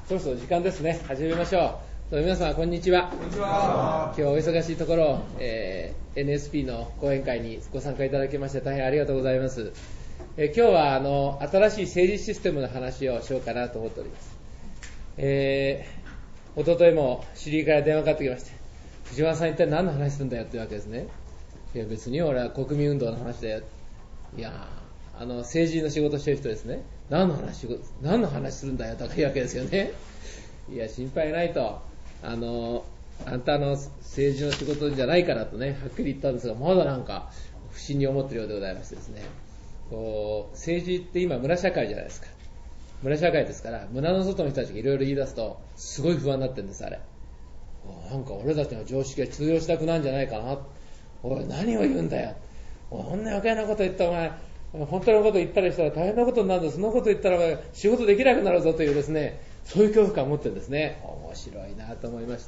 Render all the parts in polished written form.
そろそろ時間ですね。始めましょう。皆様こんにちは。 こんにちは。 今日お忙しいところ、NSP の講演会にご参加いただきまして大変ありがとうございます。今日は新しい政治システムの話をしようかなと思っております。一昨日も知り合いから電話かかってきまして、藤原さん一体何の話するんだよっていうわけですね。いや別に俺は国民運動の話だよ。いや政治の仕事してる人ですね。何の話するんだよとか言うわけですよね。いや心配ないと、あんたの政治の仕事じゃないからとね、はっきり言ったんですが、まだなんか不審に思っているようでございましてですね。政治って今村社会じゃないですか。村社会ですから、村の外の人たちがいろいろ言い出すとすごい不安になってるんです。あれなんか俺たちの常識が通用したくなんじゃないかな。おい何を言うんだよ、こんな余計なこと言ったお前本当のこと言ったりしたら大変なことになるんだ、そのこと言ったら仕事できなくなるぞというですね、そういう恐怖感を持ってるんですね。面白いなと思いまして、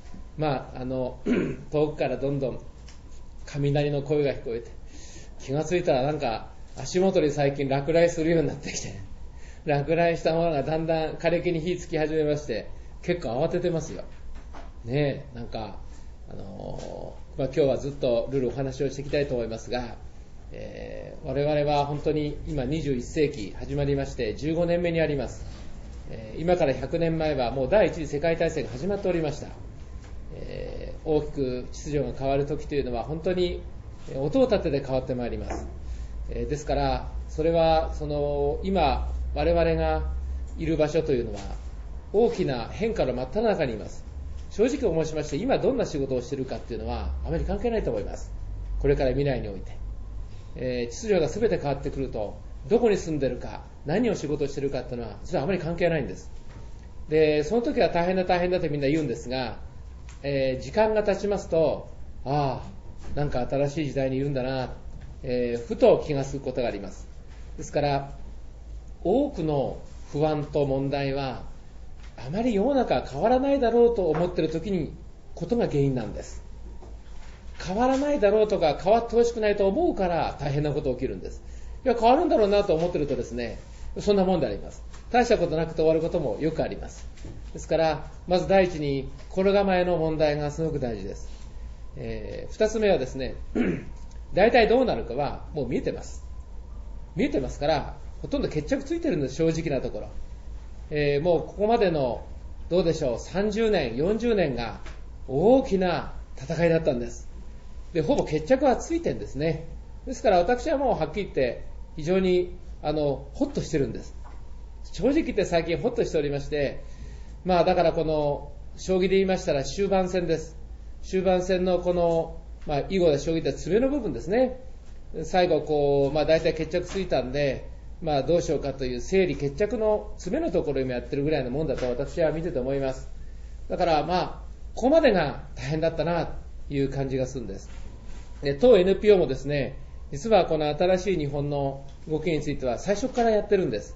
遠くからどんどん雷の声が聞こえて、気がついたらなんか足元に最近落雷するようになってきて、落雷したものがだんだん枯れ木に火つき始めまして、結構慌ててますよね。なんか今日はずっとルールお話をしていきたいと思いますが、我々は本当に今21世紀始まりまして15年目にあります。今から100年前はもう第一次世界大戦が始まっておりました。大きく秩序が変わる時というのは本当に音を立てて変わってまいります。ですからそれは今我々がいる場所というのは大きな変化の真っ只中にいます。正直申しまして、今どんな仕事をしているかというのはあまり関係ないと思います。これから未来において、秩序が全て変わってくると、どこに住んでるか何を仕事をしているかというのは実はあまり関係ないんです。でその時は大変だとみんな言うんですが、時間が経ちますと、なんか新しい時代にいるんだな、ふと気がつくことがあります。ですから多くの不安と問題はあまり世の中は変わらないだろうと思っている時にことが原因なんです。変わらないだろうとか変わってほしくないと思うから大変なことが起きるんです。いや変わるんだろうなと思っているとですね、そんなもんであります。大したことなくて終わることもよくあります。ですからまず第一に心構えの問題がすごく大事です。二つ目はですね大体どうなるかはもう見えてますからほとんど決着ついてるんです。正直なところ、もうここまでのどうでしょう30年40年が大きな戦いだったんです。でほぼ決着はついてるんですね。ですから私はもうはっきり言って非常にホッとしてるんです。正直言って最近ホッとしておりまして、だからこの将棋で言いましたら終盤戦です。終盤戦のこの、囲碁で将棋って詰めの部分ですね。最後大体決着ついたんで、どうしようかという整理決着の詰めのところを今やってるぐらいのもんだと私は見てて思います。だからここまでが大変だったなという感じがするんです。で当 NPO もですね、実はこの新しい日本の動きについては最初からやってるんです。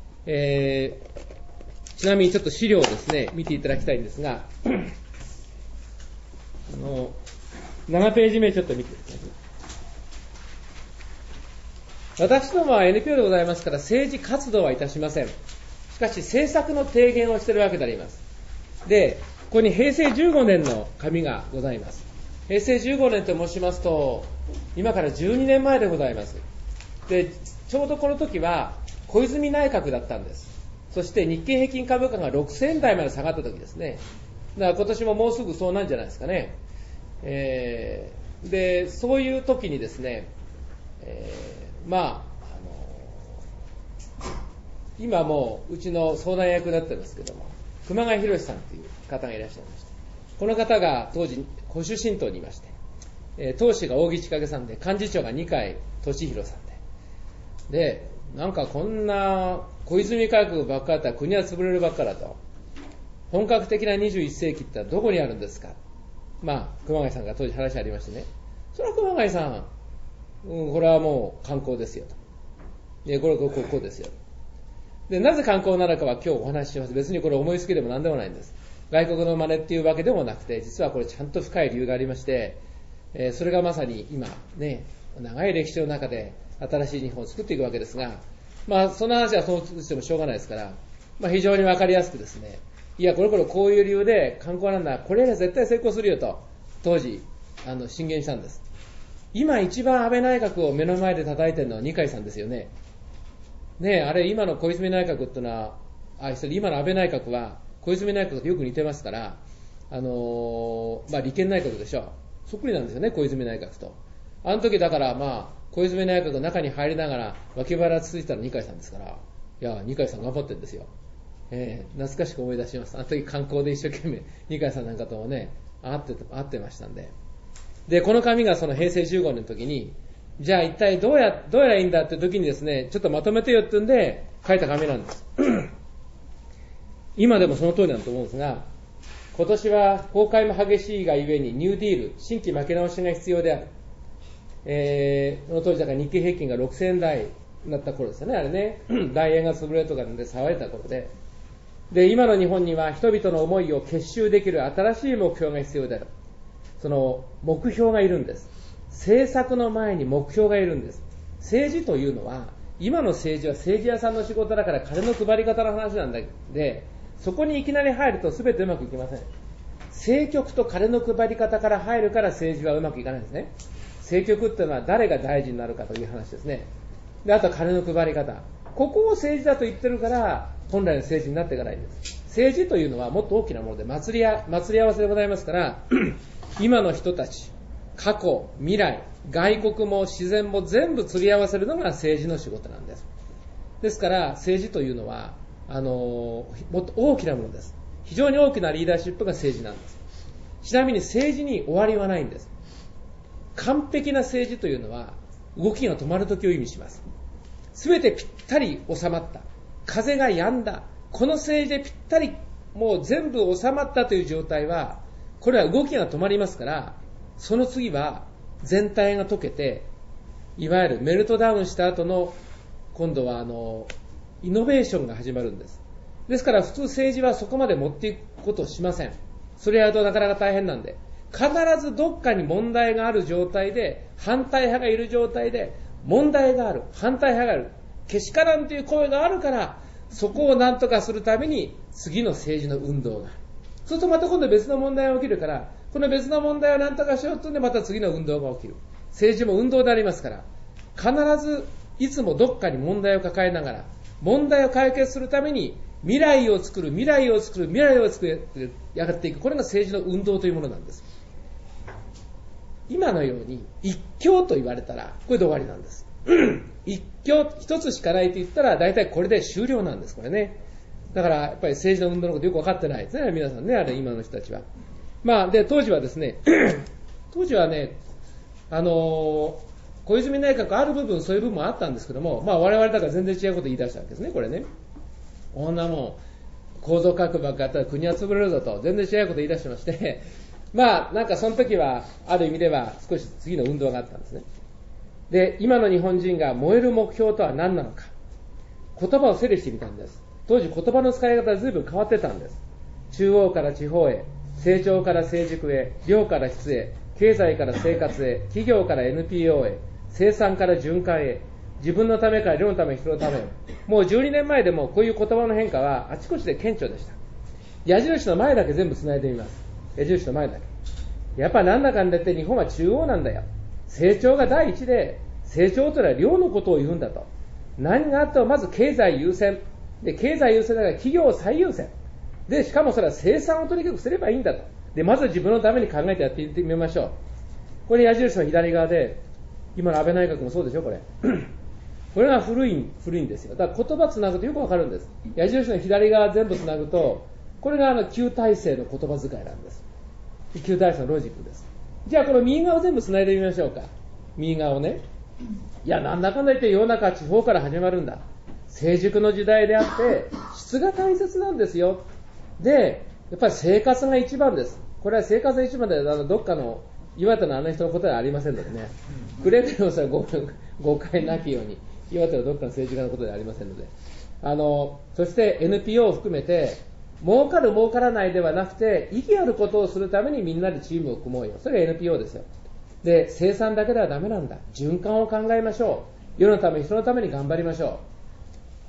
ちなみにちょっと資料をですね見ていただきたいんですが7ページ目ちょっと見てください。私どもは NPO でございますから政治活動はいたしません。しかし政策の提言をしているわけであります。でここに平成15年の紙がございます。平成15年と申しますと今から12年前でございます。でちょうどこの時は小泉内閣だったんです。そして日経平均株価が6000円台まで下がった時ですね。だから今年ももうすぐそうなんじゃないですかね。でそういう時にですね、今もううちの相談役になってますけども、熊谷博さんという方がいらっしゃいまして、この方が当時保守新党にいまして、党首が扇千景さんで幹事長が二階俊博さんで、なんかこんな小泉改革ばっかだったら国は潰れるばっかだと、本格的な21世紀ってどこにあるんですか。熊谷さんが当時話ありましてね、それは熊谷さん、これはもう観光ですよと。でこれこうですよ。でなぜ観光なのかは今日お話しします。別にこれ思いつきでも何でもないんです。外国の真似っていうわけでもなくて、実はこれちゃんと深い理由がありまして、それがまさに今ね、長い歴史の中で新しい日本を作っていくわけですが、その話はそうしてもしょうがないですから、 非常にわかりやすくですね、いや、こういう理由で観光なんだ、これが絶対成功するよと、当時、進言したんです。今一番安倍内閣を目の前で叩いてるのは二階さんですよね。ねえ、あれ、今の小泉内閣ってのは、今の安倍内閣は、小泉内閣とよく似てますから、利権内閣でしょ。そっくりなんですよね、小泉内閣と。あの時だから、小泉内閣の中に入りながら、脇腹つついたの二階さんですから、いや、二階さん頑張ってるんですよ。懐かしく思い出します。あの時観光で一生懸命、二階さんなんかともね、会ってましたんで。で、この紙がその平成15年の時に、じゃあ一体どうやらいいんだって時にですね、ちょっとまとめてよって言うんで、書いた紙なんです。今でもその通りだと思うんですが、今年は崩壊も激しいがゆえにニューディール、新規巻き直しが必要である。この当時だから日経平均が6000円台になった頃ですよね、あれね。大円が潰れるとかで騒いだ頃で。で、今の日本には人々の思いを結集できる新しい目標が必要である。その目標がいるんです。政策の前に目標がいるんです。政治というのは、今の政治は政治屋さんの仕事だから金の配り方の話なんだで、そこにいきなり入ると全てうまくいきません。政局と金の配り方から入るから政治はうまくいかないんですね。政局っていうのは誰が大臣になるかという話ですね。で、あとは金の配り方。ここを政治だと言ってるから、本来の政治になっていかないんです。政治というのはもっと大きなもので、祭り合わせでございますから、今の人たち、過去、未来、外国も自然も全部釣り合わせるのが政治の仕事なんです。ですから政治というのはもっと大きなものです。非常に大きなリーダーシップが政治なんです。ちなみに政治に終わりはないんです。完璧な政治というのは動きが止まる時を意味します。すべてぴったり収まった、風が止んだ、この政治でぴったりもう全部収まったという状態は、これは動きが止まりますから、その次は全体が溶けて、いわゆるメルトダウンした後の今度はイノベーションが始まるんです。ですから普通政治はそこまで持っていくことをしません。それはなかなか大変なんで、必ずどっかに問題がある状態で、反対派がいる状態で、問題がある、反対派がある、けしからんという声があるから、そこを何とかするために次の政治の運動がある。そうするとまた今度別の問題が起きるから、この別の問題を何とかしようとんでまた次の運動が起きる。政治も運動でありますから、必ずいつもどっかに問題を抱えながら、問題を解決するために未来を作るやっていく。これが政治の運動というものなんです。今のように一強と言われたらこれで終わりなんです。一強一つしかないと言ったら大体これで終了なんです。これね。だからやっぱり政治の運動のことよく分かってないですね、皆さんね、あれ今の人たちは。で当時はですね当時はね小泉内閣ある部分そういう部分もあったんですけども、我々だから全然違うこと言い出したわけですね、これね。こんなもん構造革ばっかやったら国は潰れるぞと全然違うこと言い出してましてなんかその時はある意味では少し次の運動があったんですね。で、今の日本人が燃える目標とは何なのか、言葉を整理してみたんです。当時言葉の使い方は随分変わってたんです。中央から地方へ、成長から成熟へ、量から質へ、経済から生活へ、企業から NPO へ、生産から循環へ、自分のためから量のため人のためへ。もう12年前でもこういう言葉の変化はあちこちで顕著でした。矢印の前だけ全部つないでみます。矢印の前だけ。やっぱなんだかんだ言って日本は中央なんだよ。成長が第一で、成長というのは量のことを言うんだと。何があってもまず経済優先。で、経済優先だから企業最優先。で、しかもそれは生産をとにかくすればいいんだと。で、まず自分のために考えてやっていってみましょう。これ矢印の左側で、今の安倍内閣もそうでしょ、これ。これが古いんですよ。だから言葉つなぐとよくわかるんです。矢印の左側全部つなぐと、これが旧体制の言葉遣いなんです。旧体制のロジックです。じゃあこの右側を全部つないでみましょうか。右側をね。いや、なんだかんだ言って世の中は地方から始まるんだ。成熟の時代であって、質が大切なんですよ。で、やっぱり生活が一番です。これは生活が一番で、どっかの岩手のあの人のことではありませんのでね。くれぐれもそれは誤解なきように、岩手のどっかの政治家のことではありませんので。そして NPO を含めて、儲かる儲からないではなくて、意義あることをするためにみんなでチームを組もうよ。それが NPO ですよ。で、生産だけではダメなんだ。循環を考えましょう。世のため、人のために頑張りましょ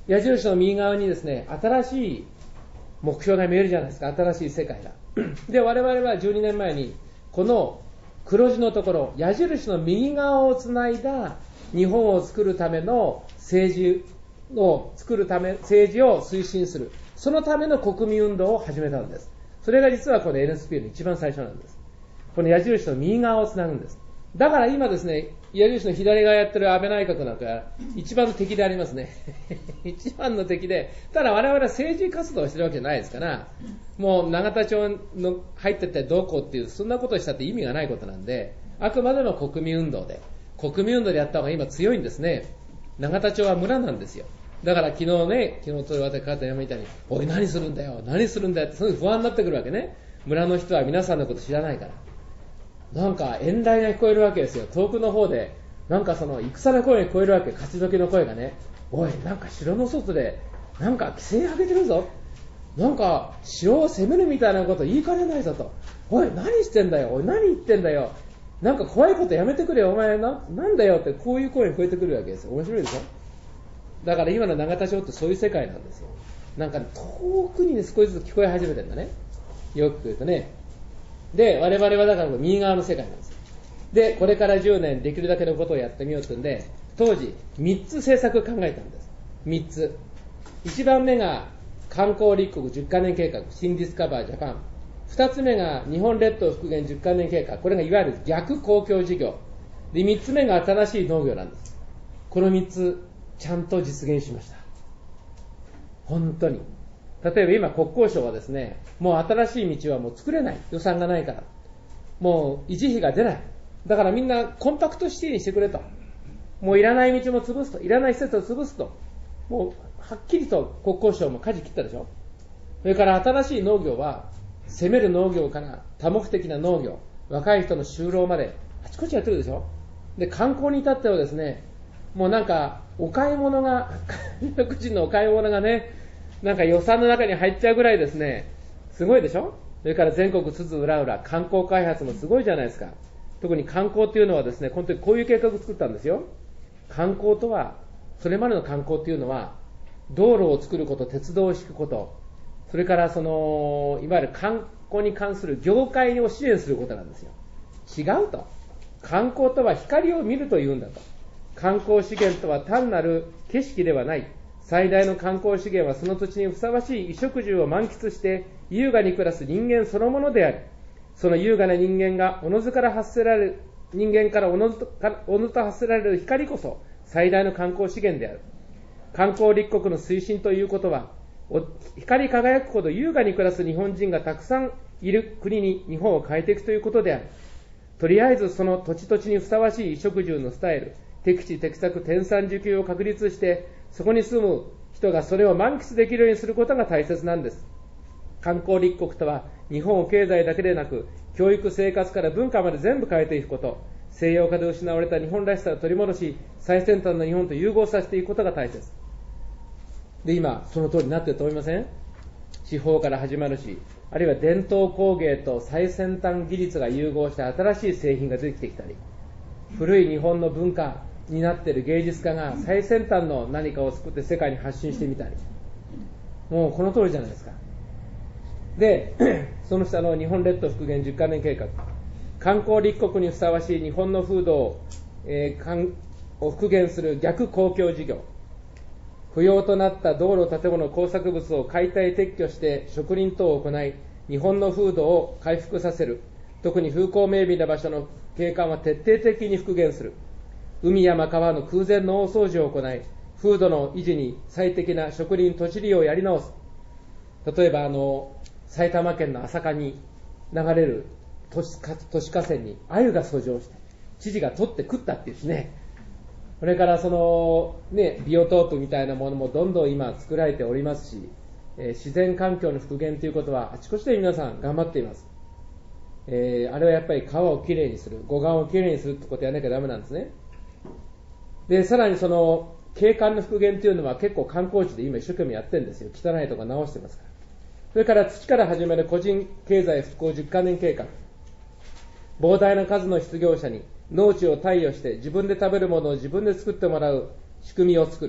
矢印の右側にですね、新しい目標が見えるじゃないですか。新しい世界が。で、我々は12年前に、この黒字のところ、矢印の右側をつないだ日本を作るための政治を推進する。そのための国民運動を始めたんです。それが実はこの NSP の一番最初なんです。この矢印の右側をつなぐんです。だから今ですね、矢印の左側やってる安倍内閣なんか一番の敵でありますね。一番の敵で、ただ我々は政治活動をしてるわけじゃないですから、もう永田町の入ってってどうこうっていう、そんなことをしたって意味がないことなんで、あくまでも国民運動でやった方が今強いんですね。永田町は村なんですよ。だから昨日と私方やめたに、おい何するんだよってすごい不安になってくるわけね。村の人は皆さんのこと知らないから。なんか遠雷が聞こえるわけですよ。遠くの方でなんかその戦の声が聞こえるわけ。勝ち時の声がね、おいなんか城の外でなんか規制上げてるぞ、なんか城を攻めるみたいなこと言いかねないぞと、おい何してんだよ、おい何言ってんだよ、なんか怖いことやめてくれよお前なんだよって、こういう声が聞こえてくるわけですよ。面白いでしょ。だから今の永田町ってそういう世界なんですよ。なんか、ね、遠くに、ね、少しずつ聞こえ始めてるんだね。よく言うとね。で、我々はだから右側の世界なんです。で、これから10年できるだけのことをやってみようってんで、当時3つ政策を考えたんです。3つ。1番目が観光立国10カ年計画、新ディスカバージャパン。2つ目が日本列島復元10カ年計画、これがいわゆる逆公共事業。で、3つ目が新しい農業なんです。この3つ、ちゃんと実現しました。本当に。例えば今国交省はですね、もう新しい道はもう作れない。予算がないから。もう維持費が出ない。だからみんなコンパクトシティにしてくれと。もういらない道も潰すと。いらない施設を潰すと。もうはっきりと国交省も舵切ったでしょ。それから新しい農業は、攻める農業から多目的な農業、若い人の就労まであちこちやってるでしょ。で、観光に至ってはですね、もうなんかお買い物が外国人のお買い物がね、なんか予算の中に入っちゃうぐらいですね、すごいでしょ。それから全国津々浦々観光開発もすごいじゃないですか。特に観光っていうのはですね、本当にこういう計画を作ったんですよ。観光とは、それまでの観光っていうのは道路を作ること、鉄道を敷くこと、それからそのいわゆる観光に関する業界を支援することなんですよ。違うと。観光とは光を見るというんだと。観光資源とは単なる景色ではない。最大の観光資源はその土地にふさわしい衣食住を満喫して優雅に暮らす人間そのものであり、その優雅な人間がおのずから発せられる人間からおのずと発せられる光こそ最大の観光資源である。観光立国の推進ということは、光り輝くほど優雅に暮らす日本人がたくさんいる国に日本を変えていくということである。とりあえずその土地土地にふさわしい衣食住のスタイル、適地適作天産需給を確立して、そこに住む人がそれを満喫できるようにすることが大切なんです。観光立国とは、日本を経済だけでなく、教育生活から文化まで全部変えていくこと、西洋化で失われた日本らしさを取り戻し、最先端の日本と融合させていくことが大切で、今その通りになっていると思いません？地方から始まるし、あるいは伝統工芸と最先端技術が融合した新しい製品が出てきてきたり、古い日本の文化になっている芸術家が最先端の何かを作って世界に発信してみたり、もうこの通りじゃないですか。で、その下の日本列島復元10カ年計画、観光立国にふさわしい日本の風土を、復元する逆公共事業、不要となった道路、建物、工作物を解体撤去して植林等を行い、日本の風土を回復させる。特に風光明媚な場所の景観は徹底的に復元する。海山川の空前の大掃除を行い、風土の維持に最適な植林土地利用をやり直す。例えば埼玉県の朝霞に流れる都市河川に鮎が遡上して、知事が取って食ったっていうですね。これからビオトープみたいなものもどんどん今作られておりますし、自然環境の復元ということはあちこちで皆さん頑張っています。あれはやっぱり川をきれいにする、護岸をきれいにするってことをやらなきゃダメなんですね。で、さらにその景観の復元というのは結構観光地で今一生懸命やってるんですよ。汚いとこ直してますから。それから土から始める個人経済復興10カ年計画、膨大な数の失業者に農地を貸与して自分で食べるものを自分で作ってもらう仕組みを作る。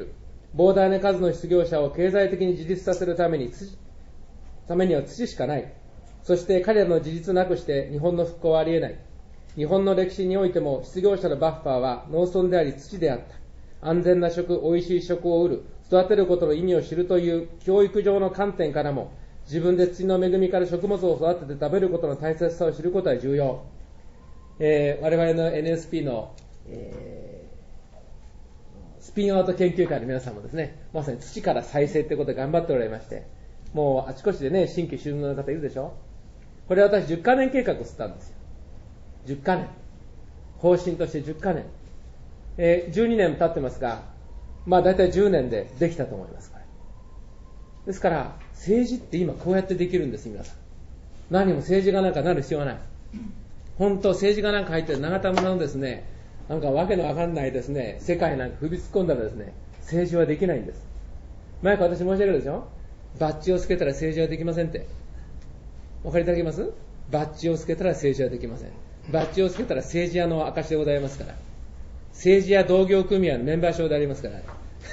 膨大な数の失業者を経済的に自立させるためには土しかない。そして彼らの自立なくして日本の復興はありえない。日本の歴史においても失業者のバッファーは農村であり土であった。安全な食、美味しい食を売る、育てることの意味を知るという教育上の観点からも、自分で土の恵みから食物を育てて食べることの大切さを知ることは重要。我々の NSP の、スピンアウト研究会の皆さんもですね、まさに土から再生ということで頑張っておられまして、もうあちこちでね、新規就農の方いるでしょ。これ私10カ年計画を吸ったんですよ。10カ年。方針として10カ年。12年経ってますが、まあ大体10年でできたと思います。これですから、政治って今こうやってできるんです、皆さん。何も政治がなんかなる必要はない。本当、政治がなんか入ってる長田村のですね、なんかわけのわかんないですね、世界なんか踏み突っ込んだらですね、政治はできないんです。前から私申し上げるでしょ。バッジをつけたら政治はできませんって。お分かりいただけます？バッジをつけたら政治はできません。バッジをつけたら政治屋の証でございますから。政治屋同業組合のメンバー証でありますから。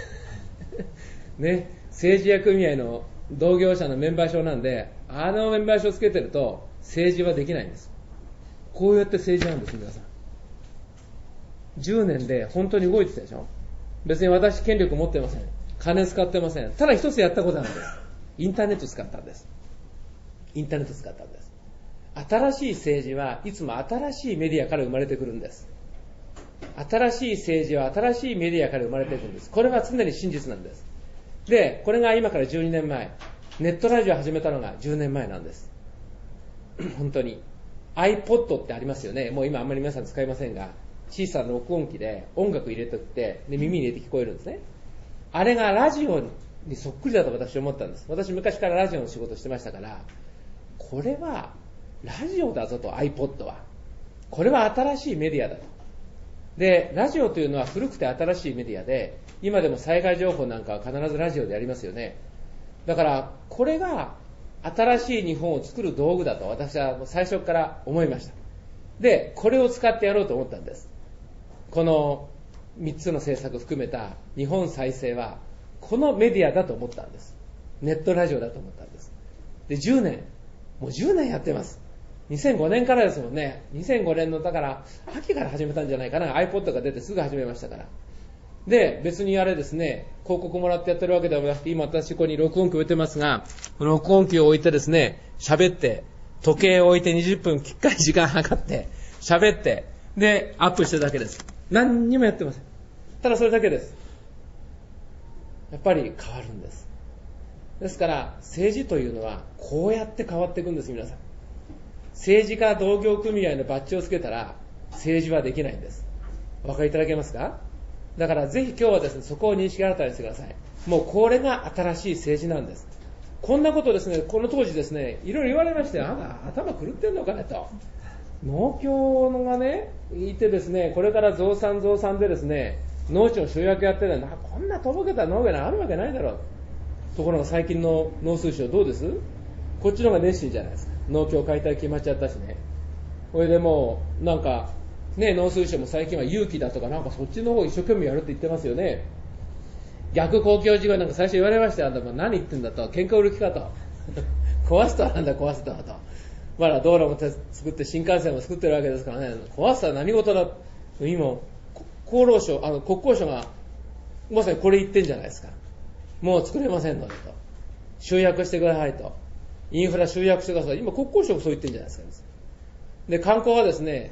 ね、政治屋組合の同業者のメンバー証なんで、あのメンバー証つけてると政治はできないんです。こうやって政治なんです、皆さん。10年で本当に動いてたでしょ。別に私権力持ってません。金使ってません。ただ一つやったことなんです。インターネット使ったんです。インターネット使ったんです。新しい政治はいつも新しいメディアから生まれてくるんです。新しい政治は新しいメディアから生まれてくるんです。これは常に真実なんです。で、これが今から12年前、ネットラジオを始めたのが10年前なんです。本当に。iPod ってありますよね。もう今あんまり皆さん使いませんが、小さな録音機で音楽入れておって、で耳に入れて聞こえるんですね。あれがラジオにそっくりだと私は思ったんです。私昔からラジオの仕事してましたから、これはラジオだぞと iPod は。これは新しいメディアだと。で、ラジオというのは古くて新しいメディアで、今でも災害情報なんかは必ずラジオでやりますよね。だから、これが新しい日本を作る道具だと私は最初から思いました。で、これを使ってやろうと思ったんです。この3つの政策を含めた日本再生は、このメディアだと思ったんです。ネットラジオだと思ったんです。で、10年、もう10年やってます。2005年からですもんね。2005年の、だから、秋から始めたんじゃないかな。iPod が出てすぐ始めましたから。で、別にあれですね、広告もらってやってるわけではなくて、今私ここに録音機置いてますが、録音機を置いてですね、喋って、時計を置いて20分きっかり時間計って、喋って、で、アップしてるだけです。何にもやってません。ただそれだけです。やっぱり変わるんです。ですから、政治というのは、こうやって変わっていくんです、皆さん。政治家同業組合のバッジをつけたら、政治はできないんです。お分かりいただけますか？だからぜひ今日はですね、そこを認識新たにしてください。もうこれが新しい政治なんです。こんなことですね、この当時ですね、いろいろ言われまして、あなた頭狂ってんのかねと。農協のがね、いてですね、これから増産でですね、農地の集約やってるんだ。こんなとぼけた農業があるわけないだろう。ところが最近の農水省どうです？こっちの方が熱心じゃないですか。農協解体決まっちゃったしね。これでもう、なんか、ね、農水省も最近は有機だとかなんかそっちの方一生懸命やるって言ってますよね。逆公共事業なんか最初言われましたよ。何言ってんだと。喧嘩売る気かと。壊すとはなんだ壊すとはと。まだ道路も作って新幹線も作ってるわけですからね。壊すとは何事だ。今、国交省がまさにこれ言ってんじゃないですか。もう作れませんのでと。集約してくださいと。インフラ集約してください。今国交省もそう言ってんじゃないですか。で、観光はですね、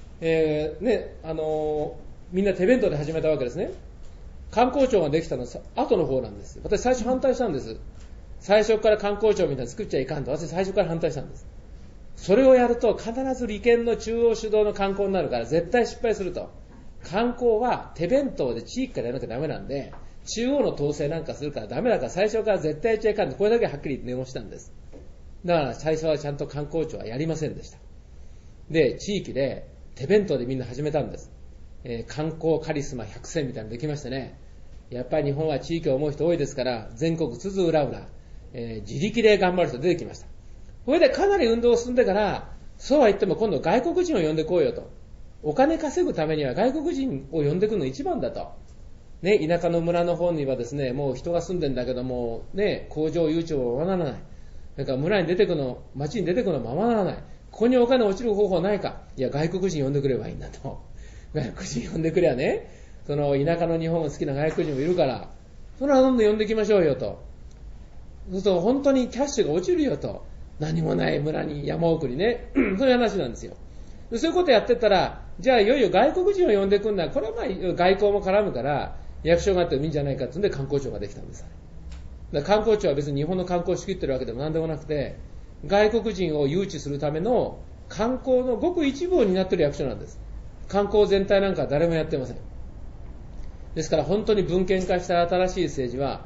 みんな手弁当で始めたわけですね。観光庁ができたのは後の方なんです。私最初反対したんです。最初から観光庁みたいに作っちゃいかんと私最初から反対したんです。それをやると必ず利権の中央主導の観光になるから絶対失敗すると。観光は手弁当で地域からやらなきゃダメなんで、中央の統制なんかするからダメだから最初から絶対やっちゃいかんと、これだけはっきり念をしたんです。だから最初はちゃんと観光庁はやりませんでした。で、地域で手弁当でみんな始めたんです。観光カリスマ100選みたいなのできましてね。やっぱり日本は地域を思う人多いですから、全国津々浦々、自力で頑張る人出てきました。これでかなり運動を進んでから、そうは言っても今度外国人を呼んでこうよと。お金稼ぐためには外国人を呼んでくるの一番だと。 ね、田舎の村の方にはですね、もう人が住んでんだけども、ね、工場、誘致もままならない。だから村に出てくの、町に出てくのままならない。ここにお金落ちる方法ないか。いや、外国人呼んでくればいいんだと。外国人呼んでくればね、その田舎の日本が好きな外国人もいるから、それはどんどん呼んできましょうよと。そうすると本当にキャッシュが落ちるよと。何もない村に山奥にね、そういう話なんですよ。そういうことやってたら、じゃあいよいよ外国人を呼んでくんだ。これはまあ外交も絡むから、役所があってもいいんじゃないかっていうんで観光庁ができたんです。だから観光庁は別に日本の観光を仕切ってるわけでも何でもなくて、外国人を誘致するための観光のごく一部を担っている役所なんです。観光全体なんか誰もやってません。ですから本当に文献化した新しい政治は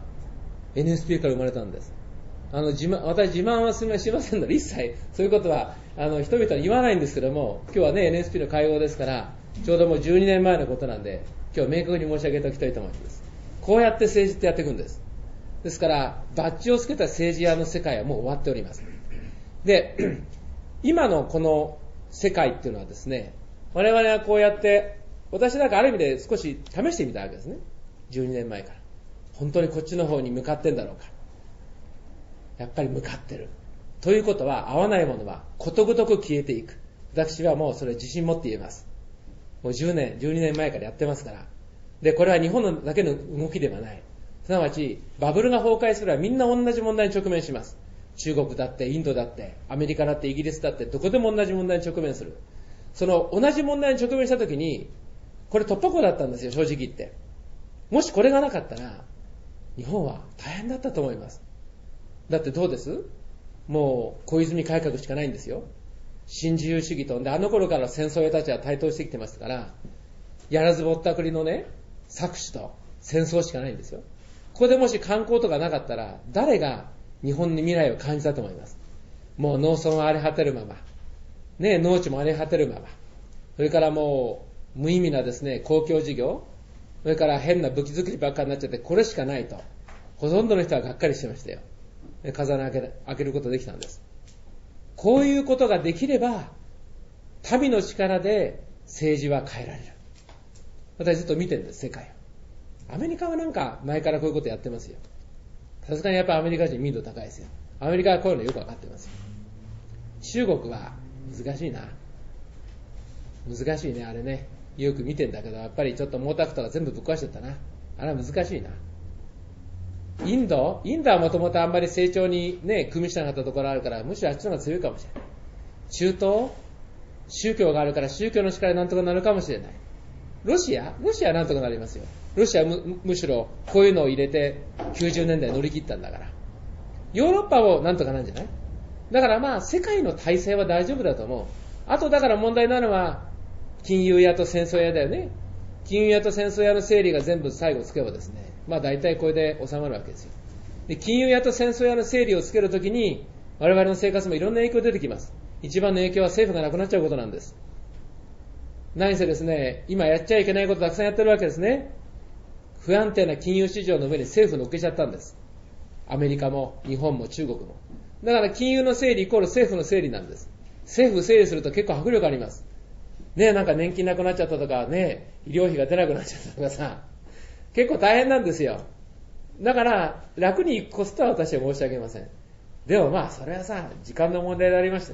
NSP から生まれたんです。私自慢はしませんので一切そういうことは人々に言わないんですけども、今日はね NSP の会合ですからちょうどもう12年前のことなんで今日明確に申し上げておきたいと思います。こうやって政治ってやっていくんです。ですからバッジをつけた政治家の世界はもう終わっております。で今のこの世界っていうのはですね、我々はこうやって私なんかある意味で少し試してみたわけですね。12年前から本当にこっちの方に向かってんだろうか。やっぱり向かってるということは、合わないものはことごとく消えていく。私はもうそれ自信持って言えます。もう10年12年前からやってますから。でこれは日本だけの動きではない。すなわちバブルが崩壊すればみんな同じ問題に直面します。中国だってインドだってアメリカだってイギリスだってどこでも同じ問題に直面する。その同じ問題に直面したときに、これ突破口だったんですよ、正直言って。もしこれがなかったら日本は大変だったと思います。だってどうです？もう小泉改革しかないんですよ。新自由主義と。であの頃から戦争屋たちは台頭してきてますから、やらずぼったくりのね搾取と戦争しかないんですよ。ここでもし観光とかなかったら誰が日本に未来を感じたと思います。もう農村は荒れ果てるままね、農地も荒れ果てるまま、それからもう無意味なですね公共事業、それから変な武器作りばっかりになっちゃって、これしかないとほとんどの人はがっかりしてましたよ。風穴開けることができたんです。こういうことができれば民の力で政治は変えられる。私ずっと見てるんです、世界を。アメリカはなんか前からこういうことやってますよ。さすがにやっぱアメリカ人民度高いですよ。アメリカはこういうのよくわかってますよ。中国は難しいな。難しいね、あれね。よく見てんだけど、やっぱりちょっと毛沢東が全部ぶっ壊しちゃったな。あれは難しいな。インドはもともとあんまり成長にね、組みしなかったところあるから、むしろあっちの方が強いかもしれない。中東宗教があるから宗教の力でなんとかなるかもしれない。ロシアはなんとかなりますよ。ロシアは むしろこういうのを入れて90年代乗り切ったんだから。ヨーロッパもなんとかなんじゃない？だからまあ世界の体制は大丈夫だと思う。あとだから問題なのは金融屋と戦争屋だよね。金融屋と戦争屋の整理が全部最後つけばですね、まあ大体これで収まるわけですよ。で金融屋と戦争屋の整理をつけるときに我々の生活もいろんな影響出てきます。一番の影響は政府がなくなっちゃうことなんです。何せですね、今やっちゃいけないことたくさんやってるわけですね。不安定な金融市場の上に政府乗っけちゃったんです。アメリカも日本も中国も。だから金融の整理イコール政府の整理なんです。政府整理すると結構迫力あります。ねえ、なんか年金なくなっちゃったとかね、医療費が出なくなっちゃったとかさ、結構大変なんですよ。だから楽に越すとは私は申し上げません。でもまあそれはさ、時間の問題でありまして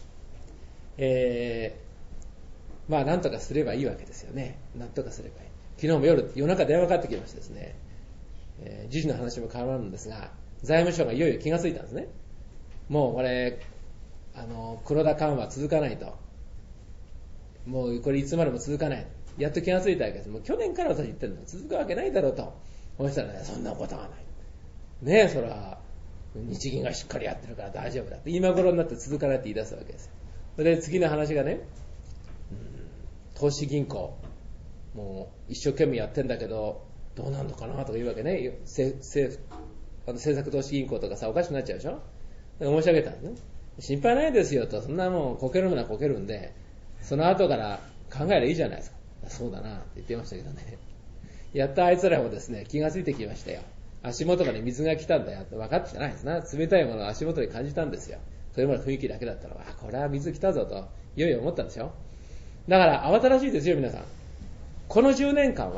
ね、まあなんとかすればいいわけですよね。なんとかすればいい。昨日も夜中電話かかってきましてですね、時事の話も変わるんですが、財務省がいよいよ気がついたんですね。もうこれ黒田緩和続かないと、もうこれいつまでも続かない、やっと気がついたわけです。もう去年から私言ってるの、続くわけないだろうと。そしたらね、そんなことはないねえ、それは日銀がしっかりやってるから大丈夫だって今頃になって続かないって言い出すわけですよ。それで次の話がね、投資銀行もう一生懸命やってんだけどどうなんのかなとか言うわけね。政策投資銀行とかさ、おかしくなっちゃうでしょ。申し上げたんですね。心配ないですよと、そんなもんこけるのはこけるんで、その後から考えればいいじゃないですか。そうだなって言ってましたけどね。やっとあいつらもですね、気がついてきましたよ。足元から水が来たんだよって分かってきたないですな。冷たいものを足元に感じたんですよ。それまで雰囲気だけだったら、これは水来たぞといよいよ思ったんですよ。だから慌ただしいですよ皆さん。この10年間は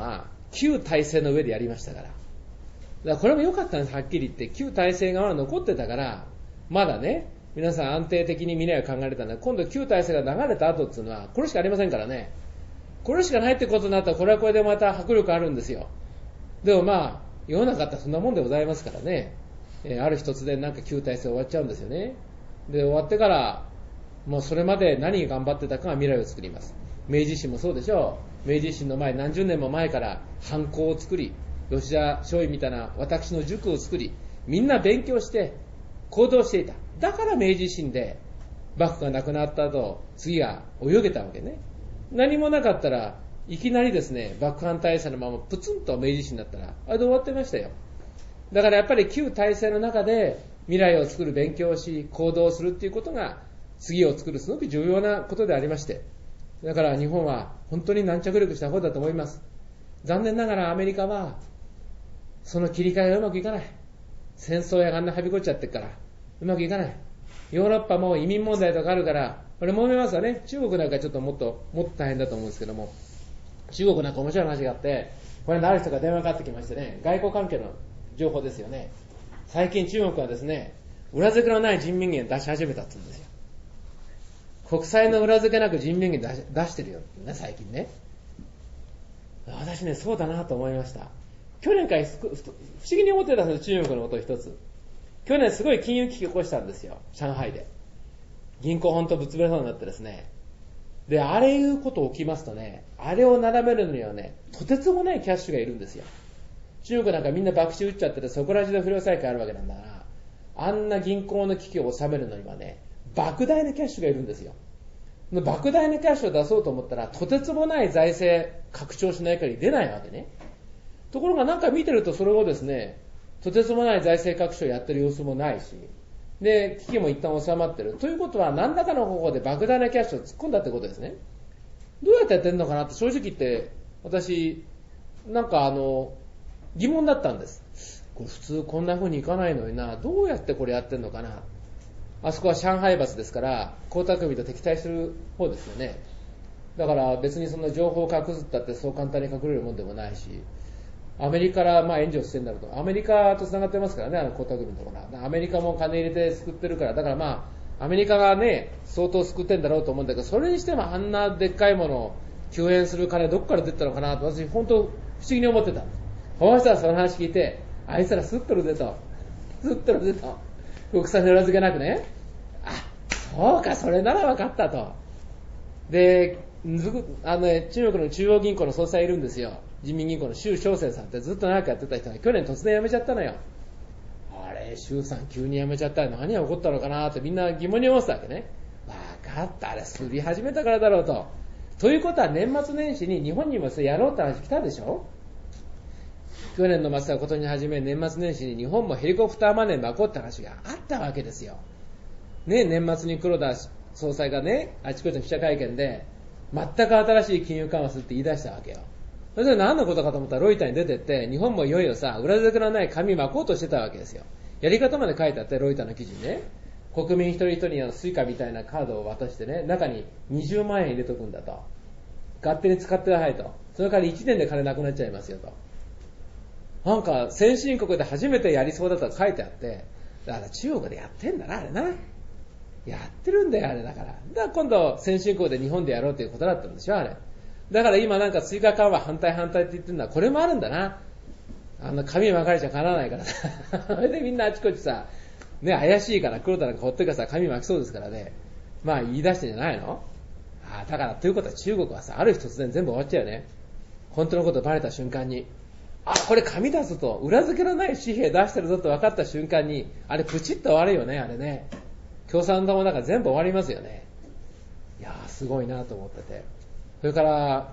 旧体制の上でやりましたから。だからこれも良かったんです、はっきり言って。旧体制がまだ残ってたから、まだね、皆さん安定的に未来を考えれたので、今度旧体制が流れた後っていうのは、これしかありませんからね。これしかないってことになったら、これはこれでまた迫力あるんですよ。でもまあ、世の中ってそんなもんでございますからね。ある日突然なんか旧体制終わっちゃうんですよね。で、終わってから、もうそれまで何が頑張ってたかが未来を作ります。明治維新もそうでしょう。明治維新の前、何十年も前から藩校を作り、吉田松陰みたいな私の塾を作り、みんな勉強して行動していた。だから明治維新で幕府がなくなった後、次が泳げたわけね。何もなかったらいきなりですね、幕府反体制のままプツンと明治維新だったらあれで終わってましたよ。だからやっぱり旧体制の中で未来を作る勉強をし行動するっていうことが次を作るすごく重要なことでありまして、だから日本は本当に軟着陸した方だと思います。残念ながらアメリカはその切り替えがうまくいかない。戦争やがあんなはびこっちゃってるからうまくいかない。ヨーロッパも移民問題とかあるから、これ揉めますわね。中国なんかちょっともっと大変だと思うんですけども、中国なんか面白い話があって、これある人が電話かかってきましてね、外交関係の情報ですよね。最近中国はですね、裏付けのない人民元出し始めたって言うんですよ。国債の裏付けなく人民元出してるよってね、最近ね。私ね、そうだなと思いました。去年から不思議に思ってたんですよ、中国のことを一つ。去年すごい金融危機を起こしたんですよ、上海で。銀行本当ぶつぶれそうになってですね。で、あれいうこと起きますとね、あれを並べるのにはね、とてつもないキャッシュがいるんですよ。中国なんかみんな爆死打っちゃってて、そこら中で不良債権あるわけなんだから、あんな銀行の危機を収めるのにはね、莫大なキャッシュがいるんですよ。莫大なキャッシュを出そうと思ったら、とてつもない財政拡張しない限り出ないわけね。ところがなんか見てるとそれをですね、とてつもない財政拡張をやってる様子もないし、で、危機も一旦収まってる。ということは何らかの方法で莫大なキャッシュを突っ込んだってことですね。どうやってやってんのかなって正直言って、私、なんか疑問だったんです。これ普通こんな風にいかないのにな、どうやってこれやってんのかな。あそこは上海バスですから、江沢民と敵対する方ですよね。だから別にそんな情報を隠すったってそう簡単に隠れるもんでもないし、アメリカから援助してるんだろうと。アメリカと繋がってますからね、江沢民のところは。アメリカも金入れて救ってるから、だからアメリカがね、相当救ってんだろうと思うんだけど、それにしてもあんなでっかいものを救援する金どこから出たのかなと、私本当不思議に思ってたんです。この人はその話聞いて、あいつら吸っとるぜと。吸っとるぜと。国債の裏付けなくね。あ、そうか、それなら分かったと。で、中国の中央銀行の総裁いるんですよ。人民銀行の周小生さんってずっと長くやってた人が去年突然辞めちゃったのよ。あれ、周さん急に辞めちゃったら何が起こったのかなってみんな疑問に思ってたわけね。分かった、あれすり始めたからだろうと。ということは年末年始に日本にもそれやろうって話来たでしょ。去年の末は今年に始め年末年始に日本もヘリコプターマネー巻こうって話があったわけですよ。ね、年末に黒田総裁がね、あちこちの記者会見で全く新しい金融緩和するって言い出したわけよ。それで何のことかと思ったらロイターに出てって日本もいよいよさ、裏付けのない紙巻こうとしてたわけですよ。やり方まで書いてあってロイターの記事にね、国民一人一人にスイカみたいなカードを渡してね、中に20万円入れとくんだと。勝手に使ってくださいと。その代わり1年で金なくなっちゃいますよと。なんか先進国で初めてやりそうだと書いてあって、だから中国でやってんだな、あれな。やってるんだよ、あれだから。だから今度先進国で日本でやろうということだったんでしょ、あれ。だから今なんか追加緩和反対って言ってるのはこれもあるんだな。紙巻かれちゃかなわないからさ。それでみんなあちこちさ、ね、怪しいから黒田なんかほっといてさ、紙巻きそうですからね。言い出してんじゃないの？だからということは中国はさ、ある日突然全部終わっちゃうよね。本当のことバレた瞬間に。これ紙出すと、裏付けのない紙幣出してるぞと分かった瞬間に、あれプチッと終わるよね、あれね。共産党もなんか全部終わりますよね。いやー、すごいなと思ってて。それから、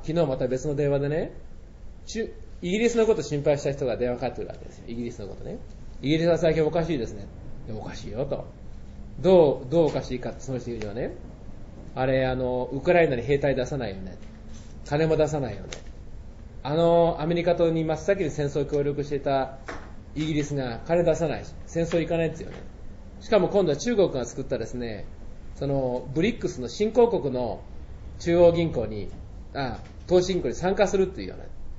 昨日また別の電話でね、イギリスのこと心配した人が電話かかってくるわけですよ。イギリスのことね。イギリスは最近おかしいですね。おかしいよと。どうおかしいかってその人言うにはね、あれ、ウクライナに兵隊出さないよね。金も出さないよね。アメリカとに真っ先に戦争を協力していたイギリスが金出さないし、戦争行かないんですよね。しかも今度は中国が作ったですね、そのブリックスの新興国の中央銀行に、投資銀行に参加するっていうような。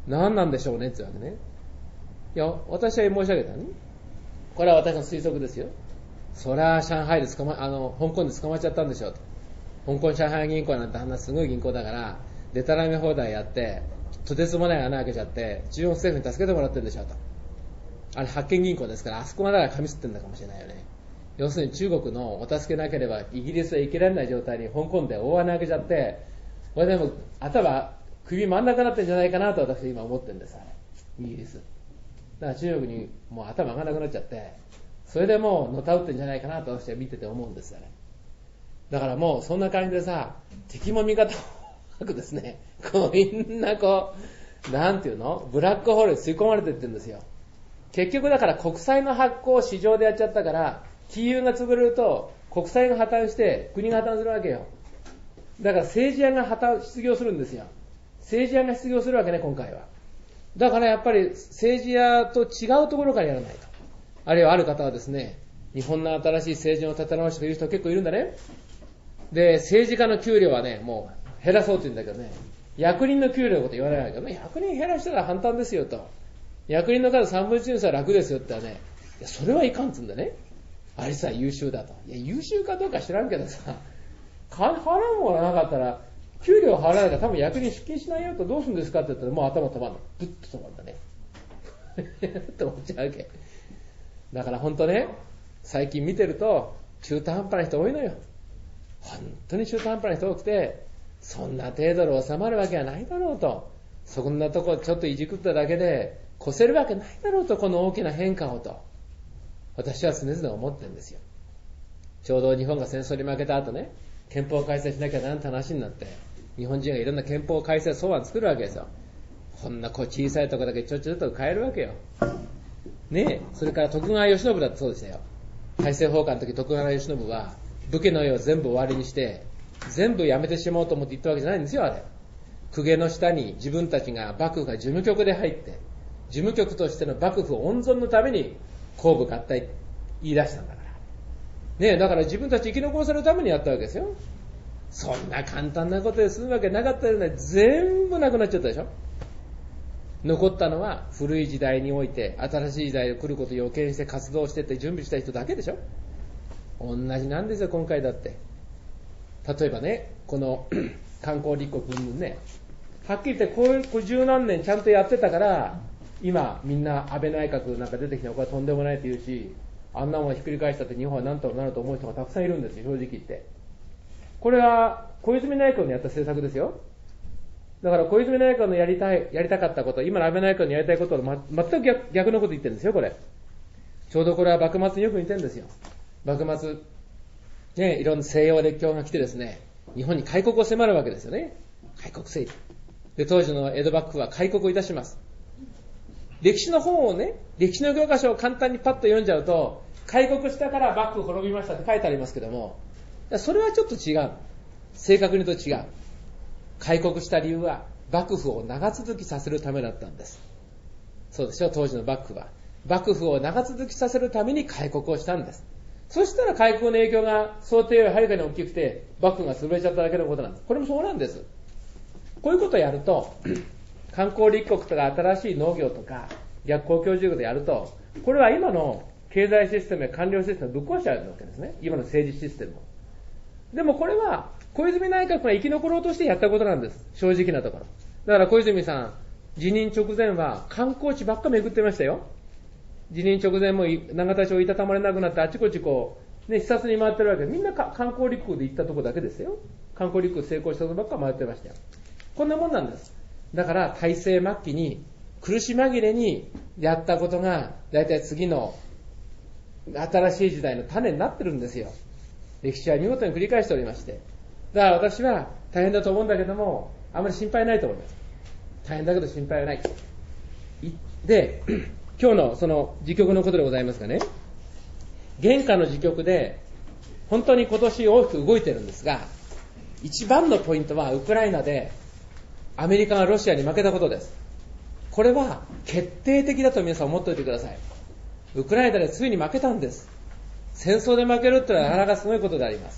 何なんでしょうねってわけね。いや、私は申し上げたね。これは私の推測ですよ。そりゃ上海で香港で捕まっちゃったんでしょうと。香港上海銀行なんてあんなすごい銀行だから、でたらめ放題やって、とてつもない穴開けちゃって、中国政府に助けてもらってるんでしょうと。あれ発見銀行ですから、あそこまでは噛み吸ってんだかもしれないよね。要するに中国のお助けなければイギリスへ行けられない状態に香港で大穴開けちゃって、これでも首真ん中になってんじゃないかなと私は今思ってるんです。イギリスだから中国にもう頭上がらなくなっちゃって、それでもうのたうってんじゃないかなと私は見てて思うんですよね。だからもうそんな感じでさ、敵も味方もなくですね、みんななんていうの、ブラックホールに吸い込まれてってるんですよ。結局だから国債の発行を市場でやっちゃったから、金融が潰れると国債が破綻して国が破綻するわけよ。だから政治家が失業するんですよ。政治家が失業するわけね、今回は。だからやっぱり政治家と違うところからやらないと。あるいはある方はですね、日本の新しい政治を立て直している人結構いるんだね。で、政治家の給料はね、もう減らそうって言うんだけどね、役人の給料のこと言わないけどね、役人減らしたら簡単ですよと。役人の数3分の1にしたら楽ですよって言ったらね、いやそれはいかんっつうんだね。あれさ優秀だと。いや優秀かどうか知らんけどさ、払うものがなかったら、給料払わないから多分役人出勤しないよと、どうするんですかって言ったらもう頭止まるの。ブッと止まるんだね。って思っちゃうわけ。だから本当ね、最近見てると中途半端な人多いのよ。本当に中途半端な人多くて、そんな程度で収まるわけはないだろうと。そんなとこちょっといじくっただけで越せるわけないだろうと、この大きな変化をと。私は常々思ってるんですよ。ちょうど日本が戦争に負けた後ね、憲法改正しなきゃなんて話になって、日本人がいろんな憲法改正草案作るわけですよ。こんな小さいとこだけちょっと変えるわけよ。ねえ、それから徳川慶喜だってそうでしたよ。大政奉還の時徳川慶喜は武家の世を全部終わりにして全部やめてしまおうと思って言ったわけじゃないんですよ。あれ公家の下に自分たちが幕府が事務局で入って、事務局としての幕府温存のために公武合体言い出したんだからねえ。だから自分たち生き残らせるためにやったわけですよ。そんな簡単なことで済むわけなかったよね。全部なくなっちゃったでしょ。残ったのは古い時代において新しい時代が来ることを予見して活動してって準備した人だけでしょ。同じなんですよ今回だって。例えばね、この観光立国云々ね、はっきり言ってこう十何年ちゃんとやってたから今みんな安倍内閣なんか出てきてこれはとんでもないって言うし、あんなもんひっくり返したって日本は何とかなると思う人がたくさんいるんですよ、正直言って。これは小泉内閣のやった政策ですよ。だから小泉内閣のやりたかったこと、今の安倍内閣のやりたいことと全く逆のこと言ってるんですよ、これ。ちょうどこれは幕末によく似てるんですよ。幕末、ね、いろんな西洋列強が来てですね、日本に開国を迫るわけですよね。開国政治。で、当時の江戸幕府は開国をいたします。歴史の本をね、歴史の教科書を簡単にパッと読んじゃうと、開国したから幕府滅びましたって書いてありますけども、それはちょっと違う。正確に言うと違う。開国した理由は幕府を長続きさせるためだったんです。そうでしょ、当時の幕府は幕府を長続きさせるために開国をしたんです。そしたら開国の影響が想定よりはるかに大きくて幕府が潰れちゃっただけのことなんです。これもそうなんです。こういうことをやると観光立国とか新しい農業とか逆公共事業でやると、これは今の経済システムや官僚システムをぶっ壊しちゃうわけですね。今の政治システムを。でもこれは小泉内閣が生き残ろうとしてやったことなんです。正直なところ。だから小泉さん辞任直前は観光地ばっか巡ってましたよ。辞任直前も永田町いたたまれなくなってあちこち視察に回ってるわけで、みんな観光立国で行ったとこだけですよ。観光立国成功したとこばっか回ってましたよ。こんなもんなんです。だから大政末期に苦し紛れにやったことがだいたい次の新しい時代の種になってるんですよ。歴史は見事に繰り返しておりまして、だから私は大変だと思うんだけども、あまり心配ないと思います。大変だけど心配はない。で、今日のその時局のことでございますがね、現下の時局で本当に今年大きく動いてるんですが、一番のポイントはウクライナでアメリカがロシアに負けたことです。これは決定的だと皆さん思っておいてください。ウクライナでついに負けたんです。戦争で負けるってのはなかなかすごいことであります。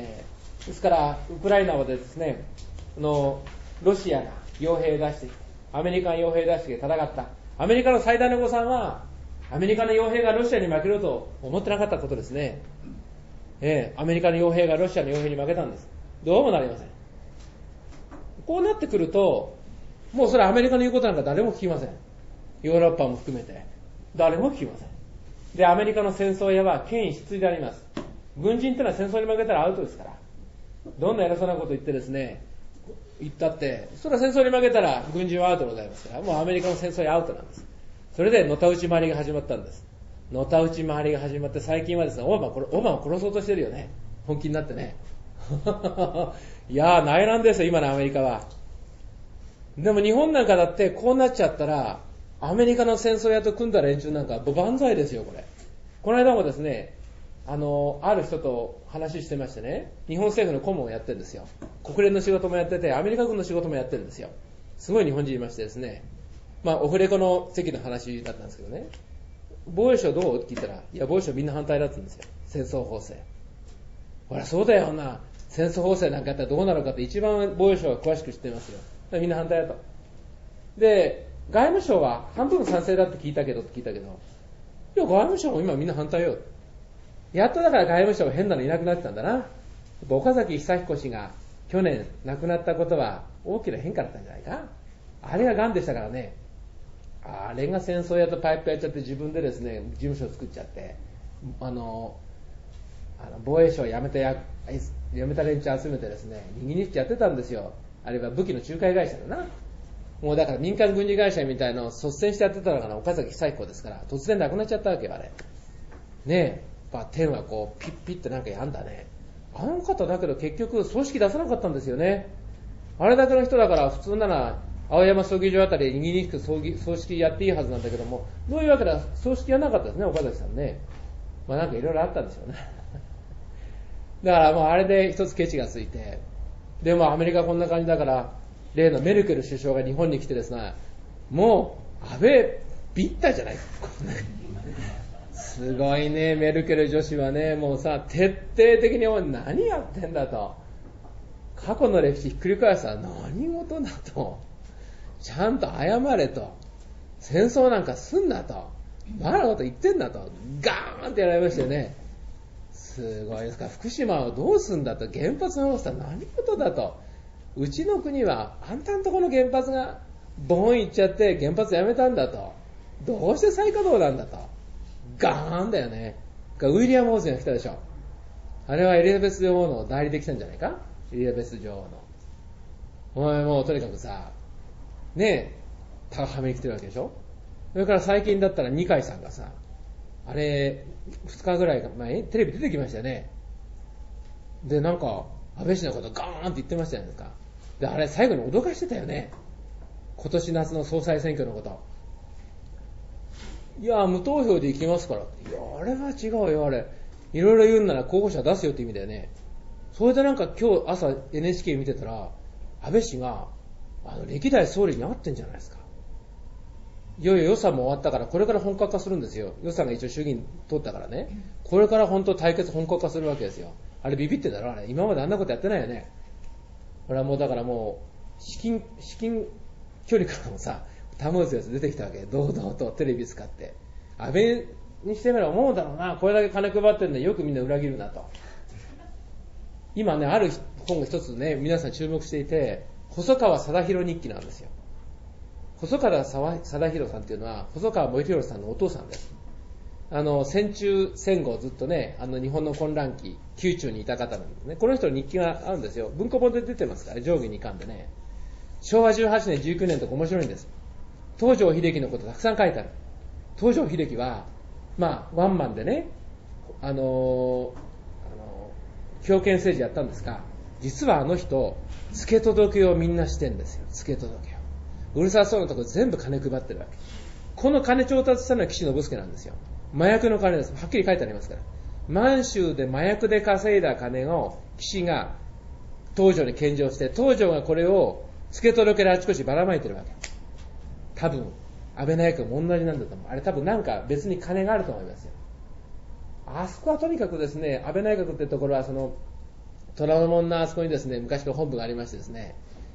ですからウクライナはですね、ロシアが傭兵を出してきて、 アメリカに傭兵出して戦った。アメリカの最大の誤算は、アメリカの傭兵がロシアに負けると思ってなかったことですね。アメリカの傭兵がロシアの傭兵に負けたんです。どうもなりません。こうなってくると、もうそれはアメリカの言うことなんか誰も聞きません。ヨーロッパも含めて誰も聞きません。で、アメリカの戦争屋は権威失墜であります。軍人ってのは戦争に負けたらアウトですから。どんな偉そうなこと言ってですね、言ったって、それは戦争に負けたら軍人はアウトでございますから、もうアメリカの戦争はアウトなんです。それでのたうち回りが始まったんです。のたうち回りが始まって、最近はですね、オバマを殺そうとしてるよね。本気になってね。いやー、内乱ですよ、今のアメリカは。でも日本なんかだってこうなっちゃったら、アメリカの戦争屋と組んだ連中なんか万歳ですよ、これ。この間もですね、ある人と話してましてね、日本政府の顧問をやってるんですよ。国連の仕事もやってて、アメリカ軍の仕事もやってるんですよ。すごい日本人いましてですね、オフレコの席の話だったんですけどね、防衛省どうって聞いたら、いや、防衛省みんな反対だったんですよ。戦争法制。ほら、そうだよな。戦争法制なんかやったらどうなるかって一番防衛省は詳しく知ってますよ。みんな反対だと。で、外務省は半分賛成だって聞いたけど、いや、外務省も今みんな反対よ。やっとだから外務省変なのいなくなってたんだな。岡崎久彦氏が去年亡くなったことは大きな変化だったんじゃないか。あれが癌でしたからね。あれが戦争やとパイプやっちゃって自分でですね、事務所を作っちゃって、防衛省を辞めた連中集めてですね、握り引きやってたんですよ。あれは武器の仲介会社だな。もうだから民間軍事会社みたいのを率先してやってたのが岡崎久彦ですから、突然亡くなっちゃったわけよ、あれ。ねえ、天はこうピッピッってなんかやんだね。あの方だけど結局葬式出さなかったんですよね。あれだけの人だから普通なら青山葬儀場あたりで握り引く葬式やっていいはずなんだけども、どういうわけだ、葬式やらなかったですね、岡崎さんね。なんかいろいろあったんでしょうね。だからもうあれで一つケチがついて、でもアメリカこんな感じだから、例のメルケル首相が日本に来てですね、もう安倍ビッタじゃないか。すごいね、メルケル女子はね、もうさ、徹底的に何やってんだと。過去の歴史ひっくり返すは何事だと。ちゃんと謝れと。戦争なんかすんなと。バカなこと言ってんだと。ガーンってやられましたよね。すごいですか。福島をどうすんだと。原発の話は何事だと。うちの国はあんたんとこの原発がボーンいっちゃって原発やめたんだと。どうして再稼働なんだと。ガーンだよね。ウィリアム・オーズンが来たでしょ。あれはエリザベス女王の代理できたんじゃないか。エリザベス女王の。お前もうとにかくさ、ねえ、高はめに来てるわけでしょ。それから最近だったら二階さんがさ、あれ、2日ぐらい前テレビ出てきましたよね。で、なんか、安倍氏のことガーンって言ってましたよね。で、あれ最後に脅かしてたよね。今年夏の総裁選挙のこと。いや、無投票で行きますから。いや、あれは違うよ、あれ。いろいろ言うんなら候補者出すよって意味だよね。それでなんか今日朝 NHK 見てたら、安倍氏が、歴代総理に会ってんじゃないですか。いよいよ予算も終わったから、これから本格化するんですよ。予算が一応衆議院通ったからね。これから本当対決本格化するわけですよ。あれビビってたろ、あれ。今まであんなことやってないよね。これはもうだからもう、至近距離からもさ、保つやつ出てきたわけ。堂々とテレビ使って。安倍にしてみれば思うだろうな。これだけ金配ってるんでよくみんな裏切るなと。今ね、ある本が一つね、皆さん注目していて、細川貞弘日記なんですよ。細川貞弘さんっていうのは、細川護弘さんのお父さんです。戦中戦後ずっとね、日本の混乱期、宮中にいた方なんですね。この人の日記があるんですよ。文庫本で出てますから、上下2巻でね。昭和18年、19年とか面白いんです。東条英機のことたくさん書いてある。東条英機は、ワンマンでね、強権政治やったんですが、実はあの人、付け届けをみんなしてんですよ。付け届けを。うるさそうなところ全部金配ってるわけ。この金調達したのは岸信介なんですよ。麻薬の金です。はっきり書いてありますから。満州で麻薬で稼いだ金を岸が東条に献上して、東条がこれを付け届けであちこちばらまいてるわけ。多分、安倍内閣も同じなんだと思う。あれ多分なんか別に金があると思いますよ。あそこはとにかくですね、安倍内閣ってところは虎ノ門のあそこにですね、昔の本部がありましてですね、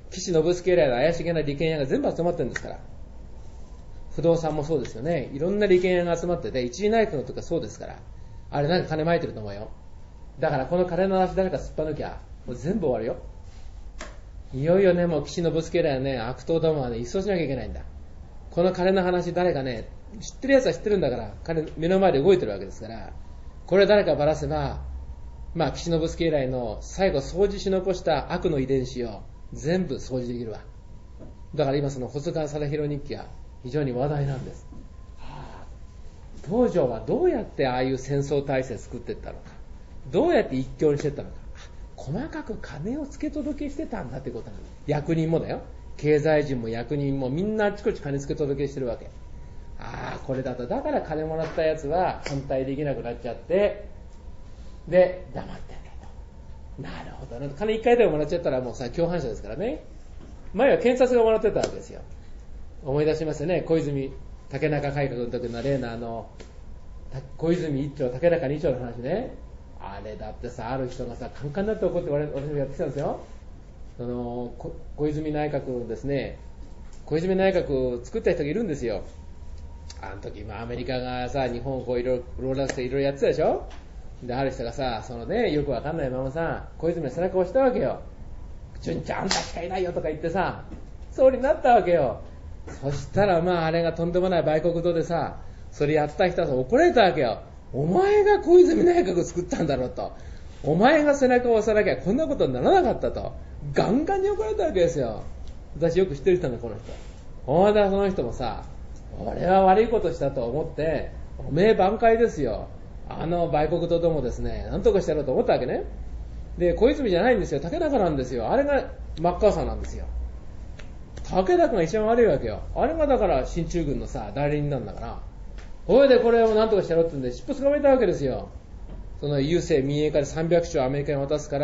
岸信介以来の怪しげな利権屋が全部集まってるんですから。不動産もそうですよね。いろんな利権屋が集まってて、一次内閣の時はそうですから。あれなんか金撒いてると思うよ。だからこの金の話誰かすっぱ抜きゃ、もう全部終わるよ。いよいよね、もう岸信介以来のね、悪党どもはね、一掃しなきゃいけないんだ。この金の話誰かね、知ってるやつは知ってるんだから、彼目の前で動いてるわけですから、これ誰かばらせば、まあ岸信介以来の最後掃除し残した悪の遺伝子を全部掃除できるわ。だから今その細川貞弘日記が非常に話題なんです。東條はどうやってああいう戦争体制作っていったのか、どうやって一強にしていったのか、細かく金を付け届けしてたんだってことなんだ。役人もだよ、経済人も役人もみんなあちこち金付け届けしてるわけ。これだとだから金もらったやつは反対できなくなっちゃって、で黙ってんだと。なるほどね。金1回でももらっちゃったらもうさ、共犯者ですからね。前は検察がもらってたわけですよ。思い出しますよね。小泉竹中改革の時の例の小泉一丁竹中二丁の話ね。あれだってさ、ある人がさ、カンカンになって怒って私もやってきたんですよ。小泉内閣ですね。小泉内閣を作った人がいるんですよ。あの時、アメリカがさ、日本をこういろいろローラーしていろいろやってたでしょ。で、ある人がさ、そのね、よくわかんないままさ、小泉の背中を押したわけよ。純ちゃんあんたしかいないよとか言ってさ、総理になったわけよ。そしたらあれがとんでもない売国道でさ、それやった人は怒られたわけよ。お前が小泉内閣を作ったんだろうと。お前が背中を押さなきゃこんなことにならなかったと。ガンガンに怒られたわけですよ。私よく知ってる人なんだ、この人。ほんでその人もさ、俺は悪いことしたと思って、おめえ挽回ですよ。売国道どもですね、なんとかしてやろうと思ったわけね。で、小泉じゃないんですよ。竹中なんですよ。あれがマッカーサーなんですよ。竹中が一番悪いわけよ。あれがだから進駐軍のさ、代理人なんだから。それでこれをなんとかしてやろうって言うんで、尻尾捕まえたわけですよ。その郵政民営化で300兆アメリカに渡すから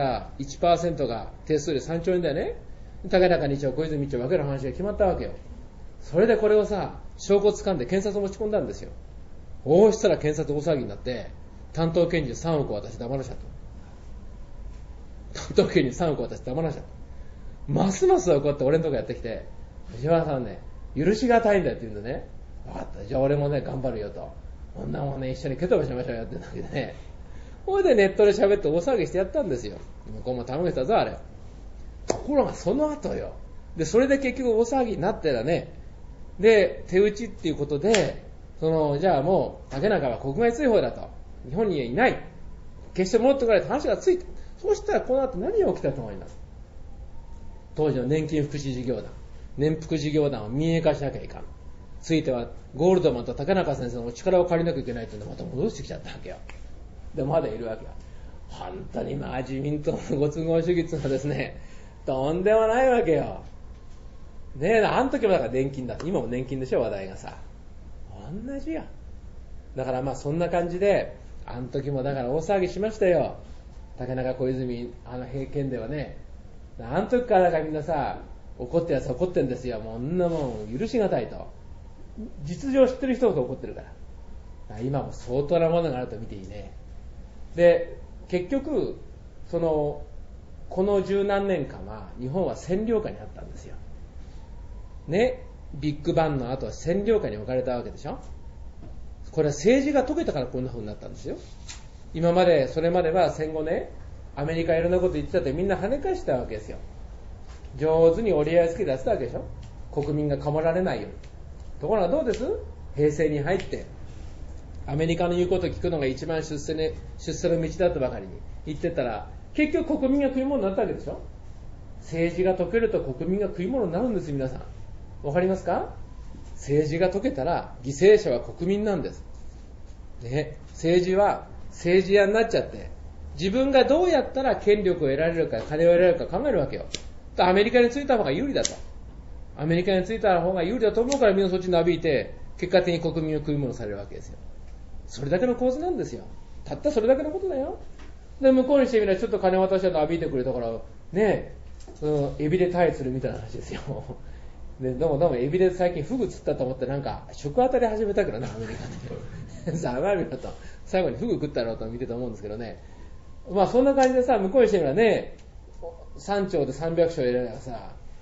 、1% が手数料3兆円だよね。竹中2兆、小泉1兆分ける話が決まったわけよ。それでこれをさ、証拠を掴んで検察を持ち込んだんですよ。そうしたら検察大騒ぎになって、担当検事3億渡して黙らしちゃった。担当検事3億渡して黙らしちゃった。ますますはこうやって俺のとこやってきて、藤原さんね、許しがたいんだよって言うんでね、分かった、じゃあ俺もね、頑張るよと。こんなもんね、一緒にケトバしましょうよって言うんだけどね。それでネットで喋って大騒ぎしてやったんですよ。向こうも頼めたぞ、あれ。ところがその後よ。で、それで結局大騒ぎになってたね。で、手打ちっていうことで、じゃあもう、竹中は国外追放だと。日本にはいない。決して戻ってこないと話がついた。そうしたらこの後何が起きたと思います。当時の年金福祉事業団。年福事業団を民営化しなきゃいかん。ついては、ゴールドマンと竹中先生のお力を借りなきゃいけないっていうのをまた戻してきちゃったわけよ。で、まだいるわけよ。本当に自民党のご都合主義っていうのはですね、とんでもないわけよ。ねえ、あの時もだから年金だ。今も年金でしょ、話題がさ。同じや。だからそんな感じで、あの時もだから大騒ぎしましたよ。竹中小泉、平県ではね。あの時からみんなさ、怒ってるやつは怒ってるんですよ。もうそんなもん許しがたいと。実情知ってる人ほど怒ってるから。今も相当なものがあると見ていいね。で、結局、この十何年間は日本は占領下にあったんですよ。ね、ビッグバンの後は占領下に置かれたわけでしょ。これは政治が解けたからこんな風になったんですよ。今まで、それまでは戦後ね、アメリカいろんなこと言ってたってみんな跳ね返したわけですよ。上手に折り合いつけてやってたわけでしょ。国民がかもられないように。ところがどうです？平成に入って、アメリカの言うことを聞くのが一番出世の道だとばかりに言ってたら、結局国民が食い物になったわけでしょ。政治が解けると国民が食い物になるんです。皆さんわかりますか？政治が解けたら犠牲者は国民なんです、ね、政治は政治家になっちゃって自分がどうやったら権力を得られるか金を得られるか考えるわけよ。アメリカについた方が有利だと。アメリカについた方が有利だと思うからみんなそっちになびいて結果的に国民を食い物されるわけですよ。それだけの構図なんですよ。たったそれだけのことだよ。で向こうにしてみればちょっと金渡したらなびいてくれたからねえ、エビで対するみたいな話ですよ。でどうもエビで最近フグ釣ったと思ってなんか食当たり始めたからなアメリカでさあなびろと最後にフグ食ったろうと見てと思うんですけどね。そんな感じでさ向こうにしてみればね3兆で300兆入れればさ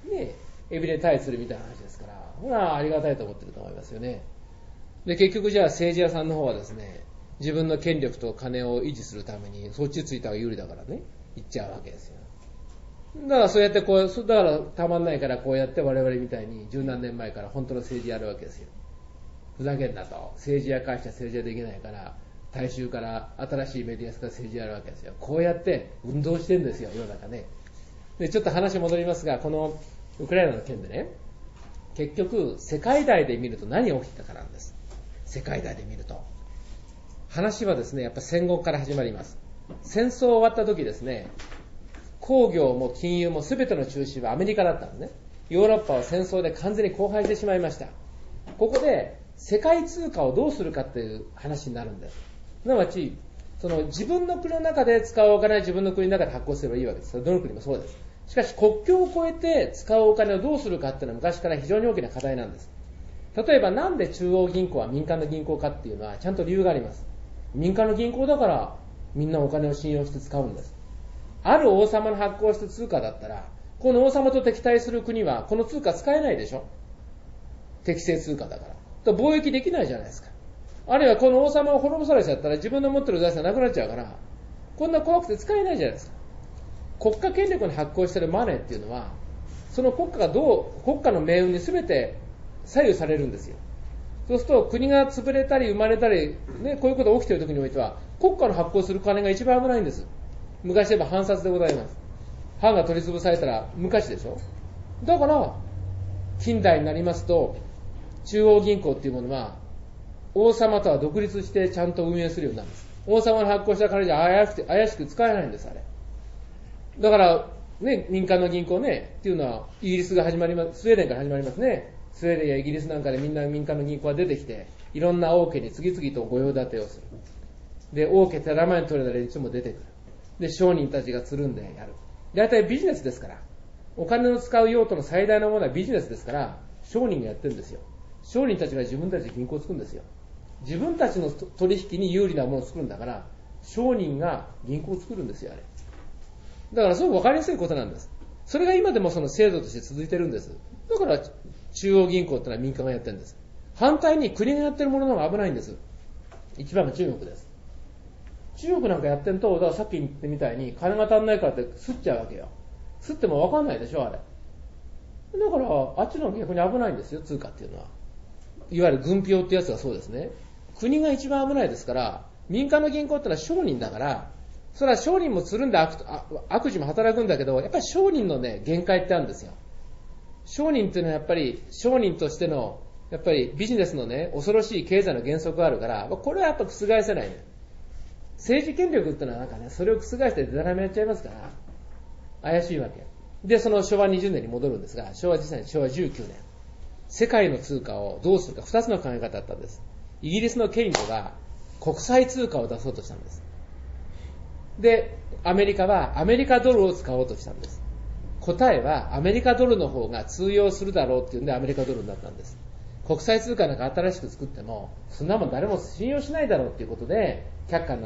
ね、エビで対するみたいな話ですから、ほら、ありがたいと思ってると思いますよね。で、結局じゃあ政治家さんの方はですね、自分の権力と金を維持するために、そっちついた方が有利だからね、言っちゃうわけですよ。だからそうやってだからたまんないからこうやって我々みたいに十何年前から本当の政治やるわけですよ。ふざけんなと。政治家返しちゃ政治はできないから、大衆から新しいメディアから政治やるわけですよ。こうやって運動してるんですよ、世の中ね。で、ちょっと話戻りますが、このウクライナの件でね、結局世界大で見ると何が起きたかなんです。世界大で見ると。話はですね、やっぱ戦後から始まります。戦争終わった時ですね、工業も金融も全ての中心はアメリカだったんですね。ヨーロッパは戦争で完全に荒廃してしまいました。ここで世界通貨をどうするかっていう話になるんです。すなわち、その自分の国の中で使うお金は自分の国の中で発行すればいいわけです。どの国もそうです。しかし国境を越えて使うお金をどうするかっていうのは昔から非常に大きな課題なんです。例えばなんで中央銀行は民間の銀行かっていうのはちゃんと理由があります。民間の銀行だからみんなお金を信用して使うんです。ある王様の発行した通貨だったら、この王様と敵対する国はこの通貨使えないでしょ。適正通貨だから。貿易できないじゃないですか。あるいはこの王様を滅ぼされちゃったら自分の持ってる財産なくなっちゃうから、こんな怖くて使えないじゃないですか。国家権力に発行しているマネーっていうのは、その国家の命運に全て左右されるんですよ。そうすると国が潰れたり生まれたり、ね、こういうことが起きている時においては、国家の発行する金が一番危ないんです。昔で言えば藩札でございます。藩が取り潰されたら昔でしょ。だから近代になりますと中央銀行っていうものは王様とは独立してちゃんと運営するようになるんです。王様の発行した金じゃ怪しく使えないんです。あれだからね、民間の銀行ねっていうのはイギリスが始まります。スウェーデンから始まりますね。スウェーデンやイギリスなんかでみんな民間の銀行が出てきて、いろんな王家に次々と御用立てをする。で、王家手玉に取れた連中も出てくる。で、商人たちがつるんでやる。だいたいビジネスですから。お金を使う用途の最大のものはビジネスですから、商人がやってるんですよ。商人たちが自分たちで銀行を作るんですよ。自分たちの取引に有利なものを作るんだから、商人が銀行を作るんですよ、あれ。だからすごく分かりやすいことなんです。それが今でもその制度として続いてるんです。だから中央銀行ってのは民間がやってるんです。反対に国がやってるものの方が危ないんです。一番が中国です。中国なんかやってると、だからさっき言ってみたいに金が足んないからって吸っちゃうわけよ。吸っても分かんないでしょ、あれ。だからあっちの逆に危ないんですよ、通貨っていうのは。いわゆる軍票ってやつがそうですね。国が一番危ないですから、民間の銀行ってのは商人だから、それは商人もつるんで悪事も働くんだけど、やっぱり商人のね、限界ってあるんですよ。商人っていうのはやっぱり商人としてのやっぱりビジネスのね、恐ろしい経済の原則があるから、これはやっぱ覆せないね。政治権力っていうのはなんかね、それを覆してデタラメやっちゃいますから、怪しいわけ。で、その昭和20年に戻るんですが、実際に昭和19年。世界の通貨をどうするか2つの考え方だったんです。イギリスの権利が国際通貨を出そうとしたんです。で、アメリカはアメリカドルを使おうとしたんです。答えはアメリカドルの方が通用するだろうっていうんでアメリカドルになったんです。国際通貨なんか新しく作ってもそんなもん誰も信用しないだろうっていうことで却下になって、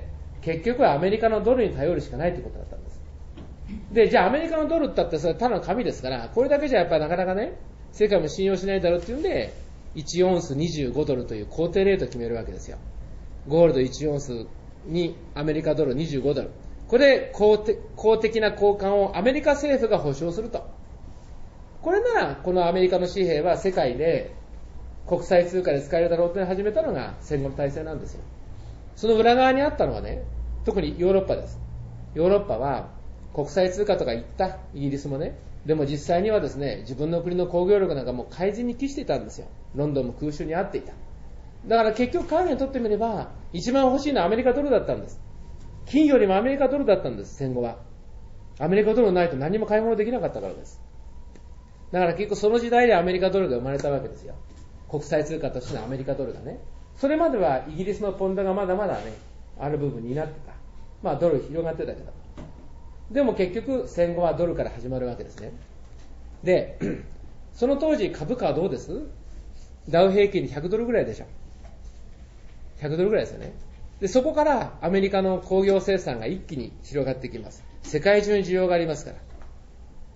結局はアメリカのドルに頼るしかないということだったんです。で、じゃあアメリカのドルってそれただの紙ですから、これだけじゃやっぱりなかなかね、世界も信用しないだろうっていうんで、1オンス25ドルという公定レートを決めるわけですよ。ゴールド1オンスにアメリカドル25ドル。これ公的な交換をアメリカ政府が保証すると。これならこのアメリカの紙幣は世界で国際通貨で使えるだろうと始めたのが戦後の体制なんですよ。その裏側にあったのはね、特にヨーロッパです。ヨーロッパは国際通貨とか言った、イギリスもね、でも実際にはですね、自分の国の工業力なんかもう改善に帰していたんですよ。ロンドンも空襲にあっていた。だから結局彼らにとってみれば一番欲しいのはアメリカドルだったんです。金よりもアメリカドルだったんです。戦後はアメリカドルないと何も買い物できなかったからです。だから結構その時代でアメリカドルが生まれたわけですよ。国際通貨としてのアメリカドルがね。それまではイギリスのポンドがまだまだね、ある部分になってた。まあドル広がってたけど、でも結局戦後はドルから始まるわけですね。で、その当時株価はどうです？ダウ平均で100ドルぐらいでしょ。100ドルぐらいですよね。で、そこからアメリカの工業生産が一気に広がってきます。世界中に需要がありますから。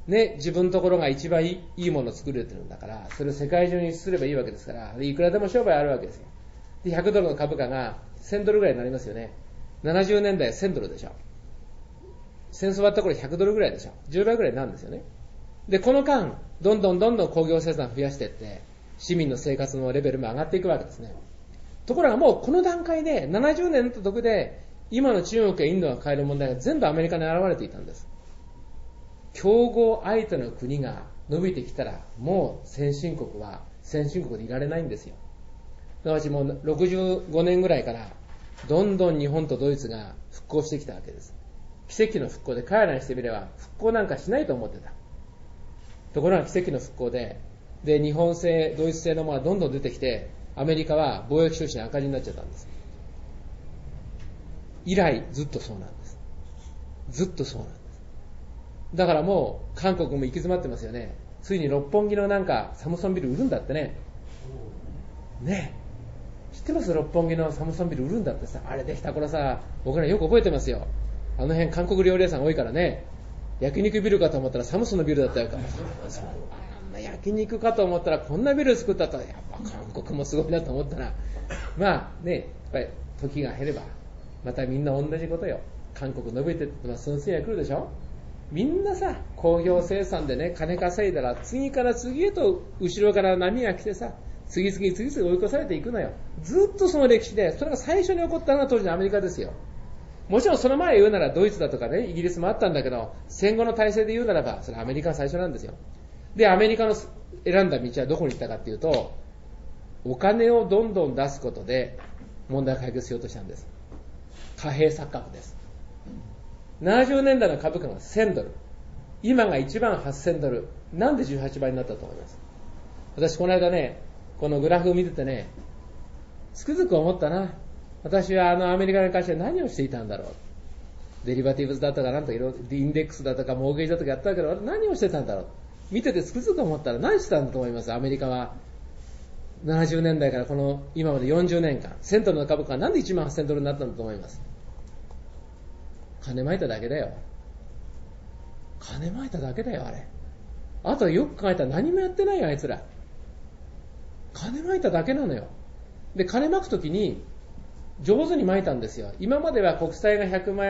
ね、自分のところが一番いいものを作れてるんだから、それを世界中にすればいいわけですから、いくらでも商売あるわけですよ。で、100ドルの株価が1000ドルぐらいになりますよね。70年代1000ドルでしょ。戦争終わった頃100ドルぐらいでしょ。10倍ぐらいなんですよね。で、この間、どんどん工業生産増やしていって、市民の生活のレベルも上がっていくわけですね。ところがもうこの段階で、70年の時で、今の中国やインドが変える問題が全部アメリカに現れていたんです。競合相手の国が伸びてきたら、もう先進国は先進国でいられないんですよ。私もう65年ぐらいから、どんどん日本とドイツが復興してきたわけです。奇跡の復興で、彼らにしてみれば復興なんかしないと思ってた。ところが奇跡の復興で、日本製、ドイツ製のものがどんどん出てきて、アメリカは貿易収支に赤字になっちゃったんです。以来ずっとそうなんです。ずっとそうなんです。だからもう韓国も行き詰まってますよね。ついに六本木のなんかサムソンビル売るんだってね。ねえ、知ってます？六本木のサムソンビル売るんだってさ、あれできた頃さ、僕らよく覚えてますよ。あの辺韓国料理屋さん多いからね、焼肉ビルかと思ったらサムスンのビルだったよか。あんな焼肉かと思ったらこんなビル作ったと、やっぱ韓国もすごいなと思ったら、まあね、やっぱり時が減ればまたみんな同じことよ。韓国伸びてってその次が来るでしょ。みんなさ、工業生産でね、金稼いだら次から次へと後ろから波が来てさ、次々追い越されていくのよ。ずっとその歴史で、それが最初に起こったのが当時のアメリカですよ。もちろんその前言うならドイツだとかね、イギリスもあったんだけど、戦後の体制で言うならばそれアメリカが最初なんですよ。で、アメリカの選んだ道はどこに行ったかっていうと、お金をどんどん出すことで問題を解決しようとしたんです。貨幣錯覚です。70年代の株価が1000ドル、今が1万8000ドル、なんで18倍になったと思います？私この間ね、このグラフを見ててね、つくづく思ったな。私はアメリカの会社で何をしていたんだろう。デリバティブズだとかなんとかインデックスだとかモーゲージだとかやったけど、何をしてたんだろう。見ててつくづく思ったら何してたんだと思います？アメリカは70年代からこの今まで40年間、1000ドルの株価がなんで1万8000ドルになったんだと思います？金まいただけだよ。金まいただけだよ、あれ。あとよく考えたら何もやってないよ、あいつら。金まいただけなのよ。で、金まくときに上手にまいたんですよ。今までは国債が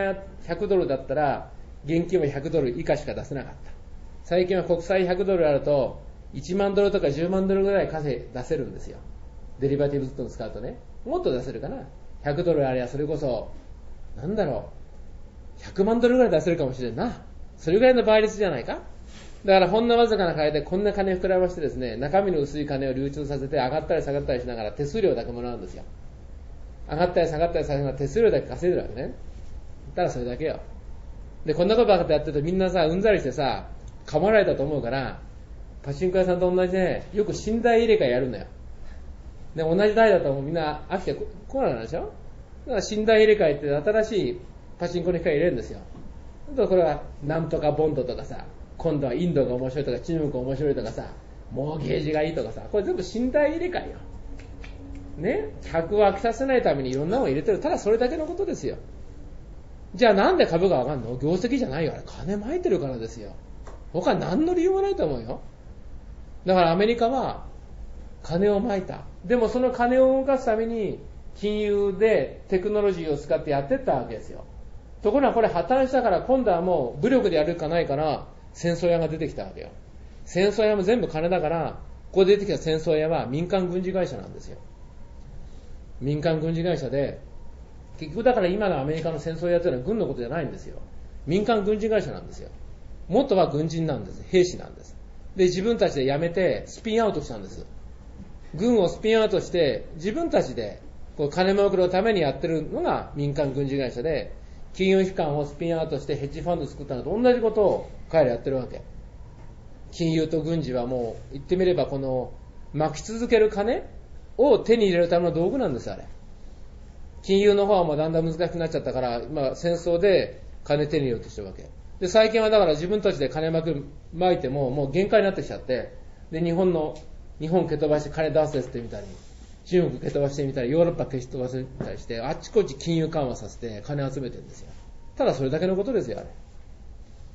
100ドルだったら現金は100ドル以下しか出せなかった。最近は国債100ドルあると1万ドルとか10万ドルぐらい出せるんですよ。デリバティブズと使うとね、もっと出せるかな。100ドルあればそれこそなんだろう、100万ドルぐらい出せるかもしれんな。それぐらいの倍率じゃないか。だからほんのわずかな金でこんな金膨らましてですね、中身の薄い金を流通させて上がったり下がったりしながら手数料だけもらうんですよ。上がったり下がったりさせながら手数料だけ稼いでるわけね。ただそれだけよ。で、こんなことばっかやってるとみんなさ、うんざりしてさ、噛まれたと思うから、パチンコ屋さんと同じで、よく寝台入れ替えやるんだよ。で、同じ台だともうみんな飽きてこないでしょ。だから寝台入れ替えって新しいパチンコに機械入れるんですよ。これはなんとかボンドとかさ、今度はインドが面白いとか中国が面白いとかさ、モーゲージがいいとかさ、これ全部寝台入れ替えよ。ね、客を飽きさせないためにいろんなもの入れてる。ただそれだけのことですよ。じゃあなんで株が上がるの？業績じゃないよ。あれ金撒いてるからですよ。他何の理由もないと思うよ。だからアメリカは金を撒いた。でもその金を動かすために金融でテクノロジーを使ってやってったわけですよ。ところがこれ破綻したから今度はもう武力でやるかないから戦争屋が出てきたわけよ。戦争屋も全部金だから、ここで出てきた戦争屋は民間軍事会社なんですよ。民間軍事会社で、結局だから今のアメリカの戦争屋というのは軍のことじゃないんですよ。民間軍事会社なんですよ。元は軍人なんです。兵士なんです。で、自分たちで辞めてスピンアウトしたんです。軍をスピンアウトして自分たちでこう金儲けのためにやってるのが民間軍事会社で、金融機関をスピンアウトしてヘッジファンド作ったのと同じことを彼らやってるわけ。金融と軍事はもう言ってみればこの巻き続ける金を手に入れるための道具なんです。あれ金融の方はもうだんだん難しくなっちゃったから、今戦争で金手に入れようとしてるわけで、最近はだから自分たちで金巻いてももう限界になってきちゃって、で日本蹴飛ばして金出せってみたり、中国蹴飛ばしてみたり、ヨーロッパ蹴飛ばせたりして、あっちこっち金融緩和させて金集めてるんですよ。ただそれだけのことですよ。あれ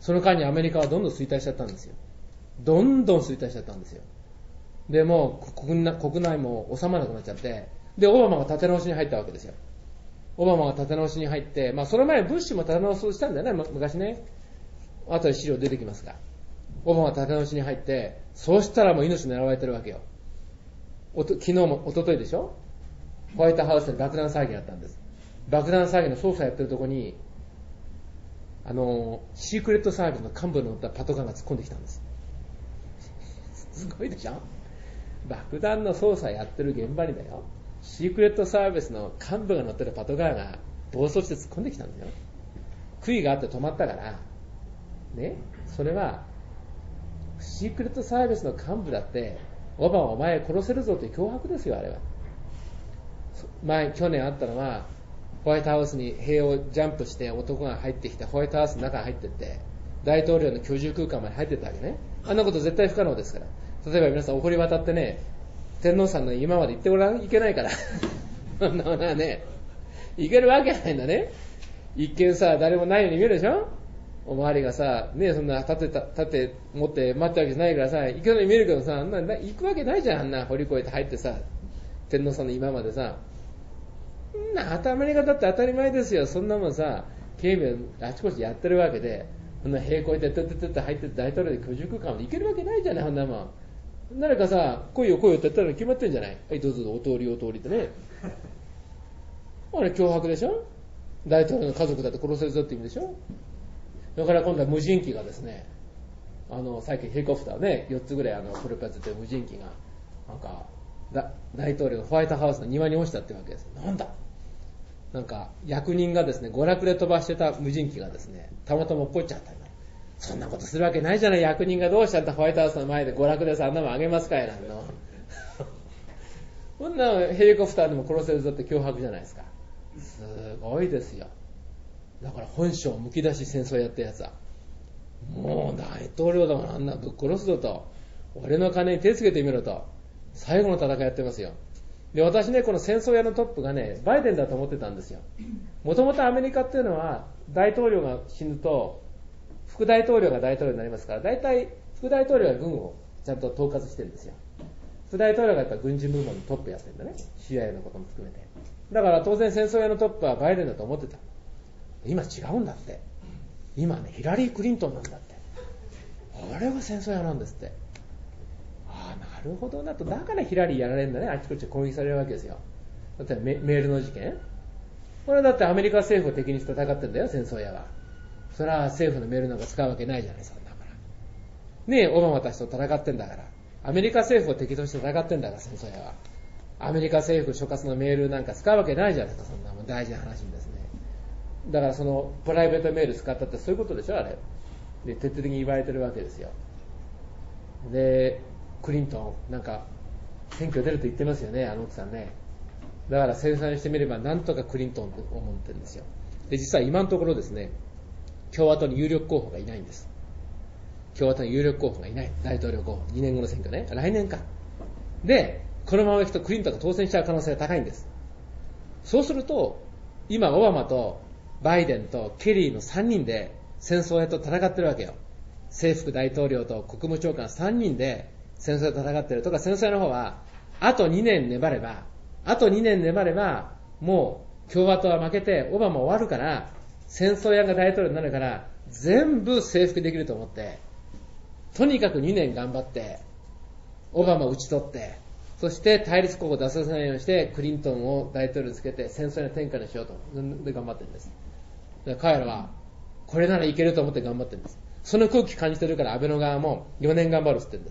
その間にアメリカはどんどん衰退しちゃったんですよ。どんどん衰退しちゃったんですよ。で、もう国内も収まらなくなっちゃって、で、オバマが立て直しに入ったわけですよ。オバマが立て直しに入って、その前ブッシュも立て直しをしたんだよね、昔ね。後で資料出てきますが。オバマが立て直しに入って、そうしたらもう命狙われてるわけよ。昨日も一昨日でしょ、ホワイトハウスで爆弾騒ぎがあったんです。爆弾騒ぎの捜査やってるとこに、シークレットサービスの幹部の乗ったパトカーが突っ込んできたんです。すごいでしょ。爆弾の捜査やってる現場にだよ、シークレットサービスの幹部が乗ってるパトカーが暴走して突っ込んできたんだよ。悔いがあって止まったからね。それはシークレットサービスの幹部だってオバマお前殺せるぞという脅迫ですよ。あれは去年あったのは、ホワイトハウスに塀をジャンプして男が入ってきて、ホワイトハウスの中に入ってって大統領の居住空間まで入ってったわけね。あんなこと絶対不可能ですから。例えば皆さんお堀渡ってね、天皇さんの今まで行ってごらん、いけないからそんなものはね、行けるわけないんだね。一見さ、誰もないように見えるでしょ。おまわりがさ、ね、そんな立て持って待ったわけじゃないからさ、行くように見えるけどさ、行くわけないじゃん。あんな堀越えて入ってさ、天皇さんの今までさ、アメリカだって当たり前ですよ。そんなもんさ、警備をあちこちやってるわけで、そんな平行でトゥットゥッと入って大統領で居住空間まで行けるわけないじゃない。そんなもん誰かさ、来いよ来いよって言ったら決まってんじゃない。はい、どうぞお通りお通りってね。あれ脅迫でしょ。大統領の家族だって殺せるぞって意味でしょ。だから今度は無人機がですね、最近ヘリコプターね、4つぐらいプロペラついてる無人機がなんか大統領のホワイトハウスの庭に落ちたってわけです。なんだ、なんか役人がですね、娯楽で飛ばしてた無人機がですね、たまたま落っこっちゃったんだ。そんなことするわけないじゃない。役人がどうしたってホワイトハウスの前で娯楽でさ、あんなもんあげますかいなんのこんなヘリコプターでも殺せるぞって脅迫じゃないですか。すごいですよ。だから本性むき出し戦争やったやつはもう大統領だもん、あんなぶっ殺すぞと、俺の金に手つけてみろと、最後の戦いやってますよ。で、私ね、この戦争屋のトップがね、バイデンだと思ってたんですよ。もともとアメリカっていうのは大統領が死ぬと副大統領が大統領になりますから、大体副大統領が軍をちゃんと統括してるんですよ。副大統領がやっぱ軍事部門のトップやってるんだね、 CIA のことも含めて。だから当然戦争屋のトップはバイデンだと思ってた。今違うんだって。今ね、ヒラリー・クリントンなんだって。あれは戦争屋なんですって。ああ、なるほどなと。だからヒラリーやられるんだね。あちこち攻撃されるわけですよ。だってメールの事件、これだってアメリカ政府を敵にして戦ってんだよ、戦争屋は。それは政府のメールなんか使うわけないじゃない、そんなもの。ねえ、オバマたちと戦ってんだから。アメリカ政府を敵として戦ってんだから、戦争屋は。アメリカ政府所轄のメールなんか使うわけないじゃないか、そんなもん大事な話にですね。だからそのプライベートメール使ったってそういうことでしょ、あれで徹底的に言われてるわけですよ。で、クリントンなんか選挙出ると言ってますよね、あの奥さんね。だから戦争にしてみればなんとかクリントンと思ってるんですよ。で、実は今のところですね、共和党に有力候補がいないんです。共和党に有力候補がいない。大統領候補、2年後の選挙ね、来年か。で、このままいくとクリントンが当選しちゃう可能性が高いんです。そうすると今オバマとバイデンとケリーの3人で戦争へと戦ってるわけよ。政副大統領と国務長官3人で戦争へと戦ってる。とか戦争の方はあと2年粘ればもう共和党は負けてオバマ終わるから、戦争屋が大統領になるから全部征服できると思って、とにかく2年頑張ってオバマを打ち取って、そして対立候補を出させないようにしてクリントンを大統領につけて戦争の天下にしようとで頑張ってるんです。彼らはこれならいけると思って頑張ってるんです。その空気感じてるから安倍の側も4年頑張るって言ってるんです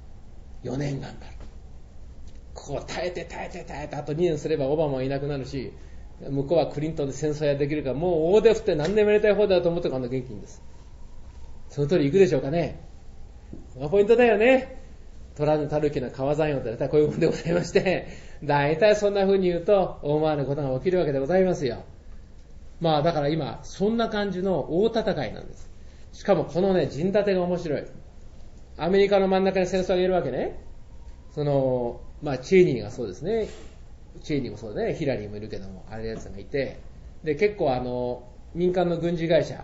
。4年頑張る。ここ耐えてあと2年すればオバマはいなくなるし、向こうはクリントンで戦争やできるから、もう大手振って何でもやりたい方だと思ってこんな元気んです。その通りいくでしょうかね。このポイントだよね。取らぬたるきな川山用ってこういうものでございまして、大体そんな風に言うと大回りのことが起きるわけでございますよ。まあだから今そんな感じの大戦いなんです。しかもこのね、陣立てが面白い。アメリカの真ん中に戦争を上げるわけね。チェイニーがそうですね。チェイニーもそうだね。ヒラリーもいるけども、あれやつがいて、で結構民間の軍事会社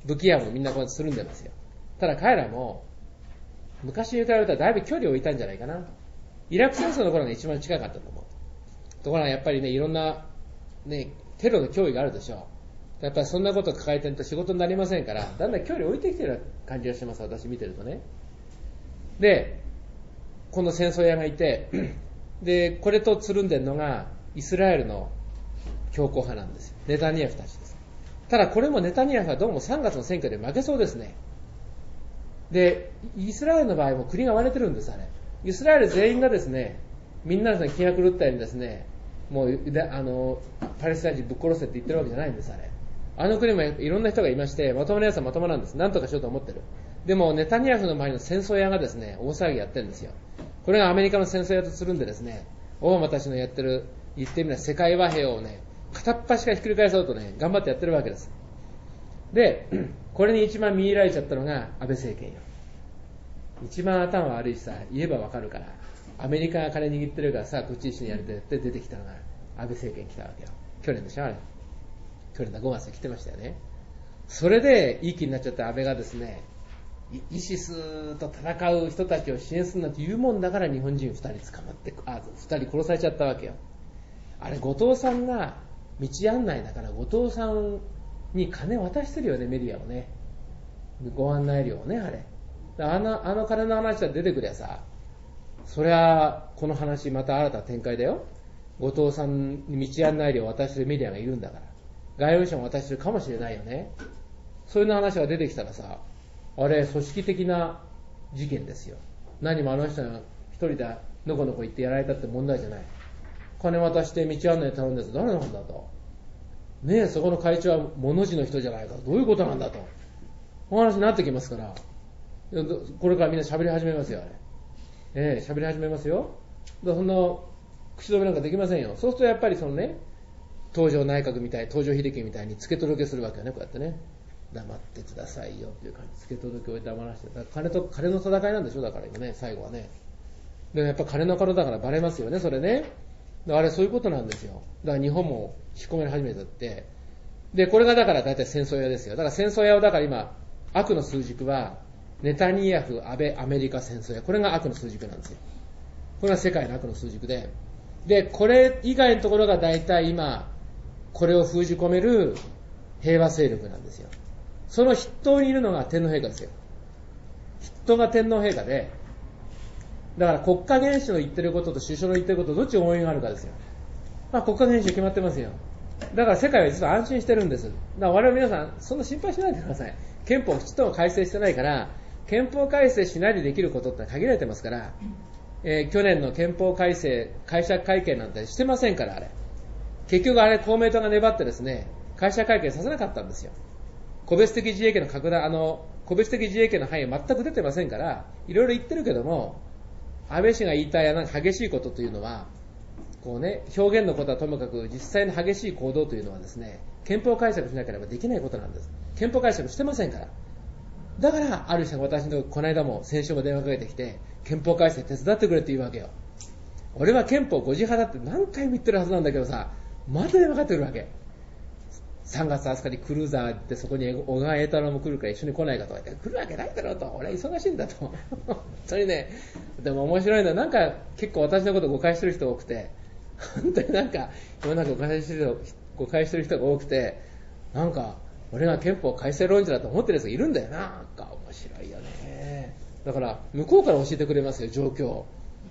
武器屋もみんなこうつるんでますよ。ただ彼らも昔に比べたらだいぶ距離を置いたんじゃないかな。イラク戦争の頃が一番近かったと思う。ところがやっぱりね、いろんなね、テロの脅威があるでしょう。やっぱりそんなことを抱えてると仕事になりませんから、だんだん距離を置いてきてるような感じがします、私見てるとね。で、この戦争屋がいて、で、これとつるんでるのがイスラエルの強硬派なんですよ。ネタニヤフたちです。ただこれもネタニヤフはどうも3月の選挙で負けそうですね。で、イスラエルの場合も国が割れてるんです、あれ。イスラエル全員がですね、みんなですね、気が狂ったようにですね、もうパレスチナ人ぶっ殺せって言ってるわけじゃないんです、あれ。あの国もいろんな人がいまして、まともなやつはまともなんです。なんとかしようと思ってる。でもネタニヤフの周りの戦争屋がですね、大騒ぎやってるんですよ。これがアメリカの戦争屋とするんでですね、オバマたちのやってる、言ってみれば世界和平をね、片っ端からひっくり返そうとね、頑張ってやってるわけです。で、これに一番見入られちゃったのが安倍政権よ。一番頭悪いしさ、言えばわかるから、アメリカが金握ってるからさ、こっち一緒にやりたいって出てきたのが安倍政権来たわけよ。去年でしょ、あれ。去年だ5月に来てましたよね。それでいい気になっちゃった安倍がですね、イシスと戦う人たちを支援するなんて言うもんだから日本人2人捕まって、2人殺されちゃったわけよ。あれ、後藤さんが道案内だから、後藤さんに金渡してるよね、メディアをね。ご案内料をね、あれ。あの金の話が出てくりゃさ、そりゃ、この話また新たな展開だよ。後藤さんに道案内料を渡してるメディアがいるんだから。外務省も渡してるかもしれないよね。そういう話が出てきたらさ、あれ、組織的な事件ですよ。何もあの人が一人でのこのこ言ってやられたって問題じゃない。金渡して道案内頼んだやつ誰なんだと。ねえ、そこの会長は物字の人じゃないか。どういうことなんだと。お話になってきますから。これからみんな喋り始めますよ、あれ。喋り始めますよ。そんな口止めなんかできませんよ。そうするとやっぱりそのね、東条内閣みたい、東条英機みたいに付け届けするわけよね、こうやってね。黙ってくださいよっていう感じ、付け届けを黙らせて。だから金の戦いなんでしょ、だから今ね、最後はね。でもやっぱ金の頃だからバレますよね、それね。あれそういうことなんですよ。だから日本も引き込め始めちゃって。で、これがだから大体戦争屋ですよ。だから戦争屋をだから今、悪の数軸は、ネタニヤフ、安倍、アメリカ戦争屋。これが悪の数軸なんですよ。これが世界の悪の数軸で。で、これ以外のところが大体今、これを封じ込める平和勢力なんですよ。その筆頭にいるのが天皇陛下ですよ。筆頭が天皇陛下で、だから国家元首の言ってることと首相の言ってることどっち応援があるかですよ。まあ国家元首決まってますよ。だから世界は実は安心してるんです。だから我々皆さんそんな心配しないでください。憲法をきちっと改正してないから、憲法改正しないでできることって限られてますから、去年の憲法改正解釈会見なんてしてませんから、あれ結局あれ公明党が粘ってですね、解釈会見させなかったんですよ。個別的自衛権の拡大、個別的自衛権の範囲は全く出てませんから、いろいろ言ってるけども、安倍氏が言いたいなんか激しいことというのは、こうね、表現のことはともかく実際の激しい行動というのはですね、憲法解釈しなければできないことなんです。憲法解釈してませんから。だから、ある人が私のこの間も先週も電話かけてきて、憲法改正手伝ってくれって言うわけよ。俺は憲法5時派だって何回も言ってるはずなんだけどさ、まだ電話かかってくるわけ。3月20日にクルーザー行ってそこに小川栄太郎も来るから一緒に来ないかとか言って、来るわけないだろうと、俺は忙しいんだと。本当にね、でも面白いのはなんか結構私のこと誤解してる人が多くて、本当になんか世の中誤解してる人が多くて、なんか俺が憲法改正論者だと思ってる人がいるんだよな。なんか面白いよね。だから向こうから教えてくれますよ、状況。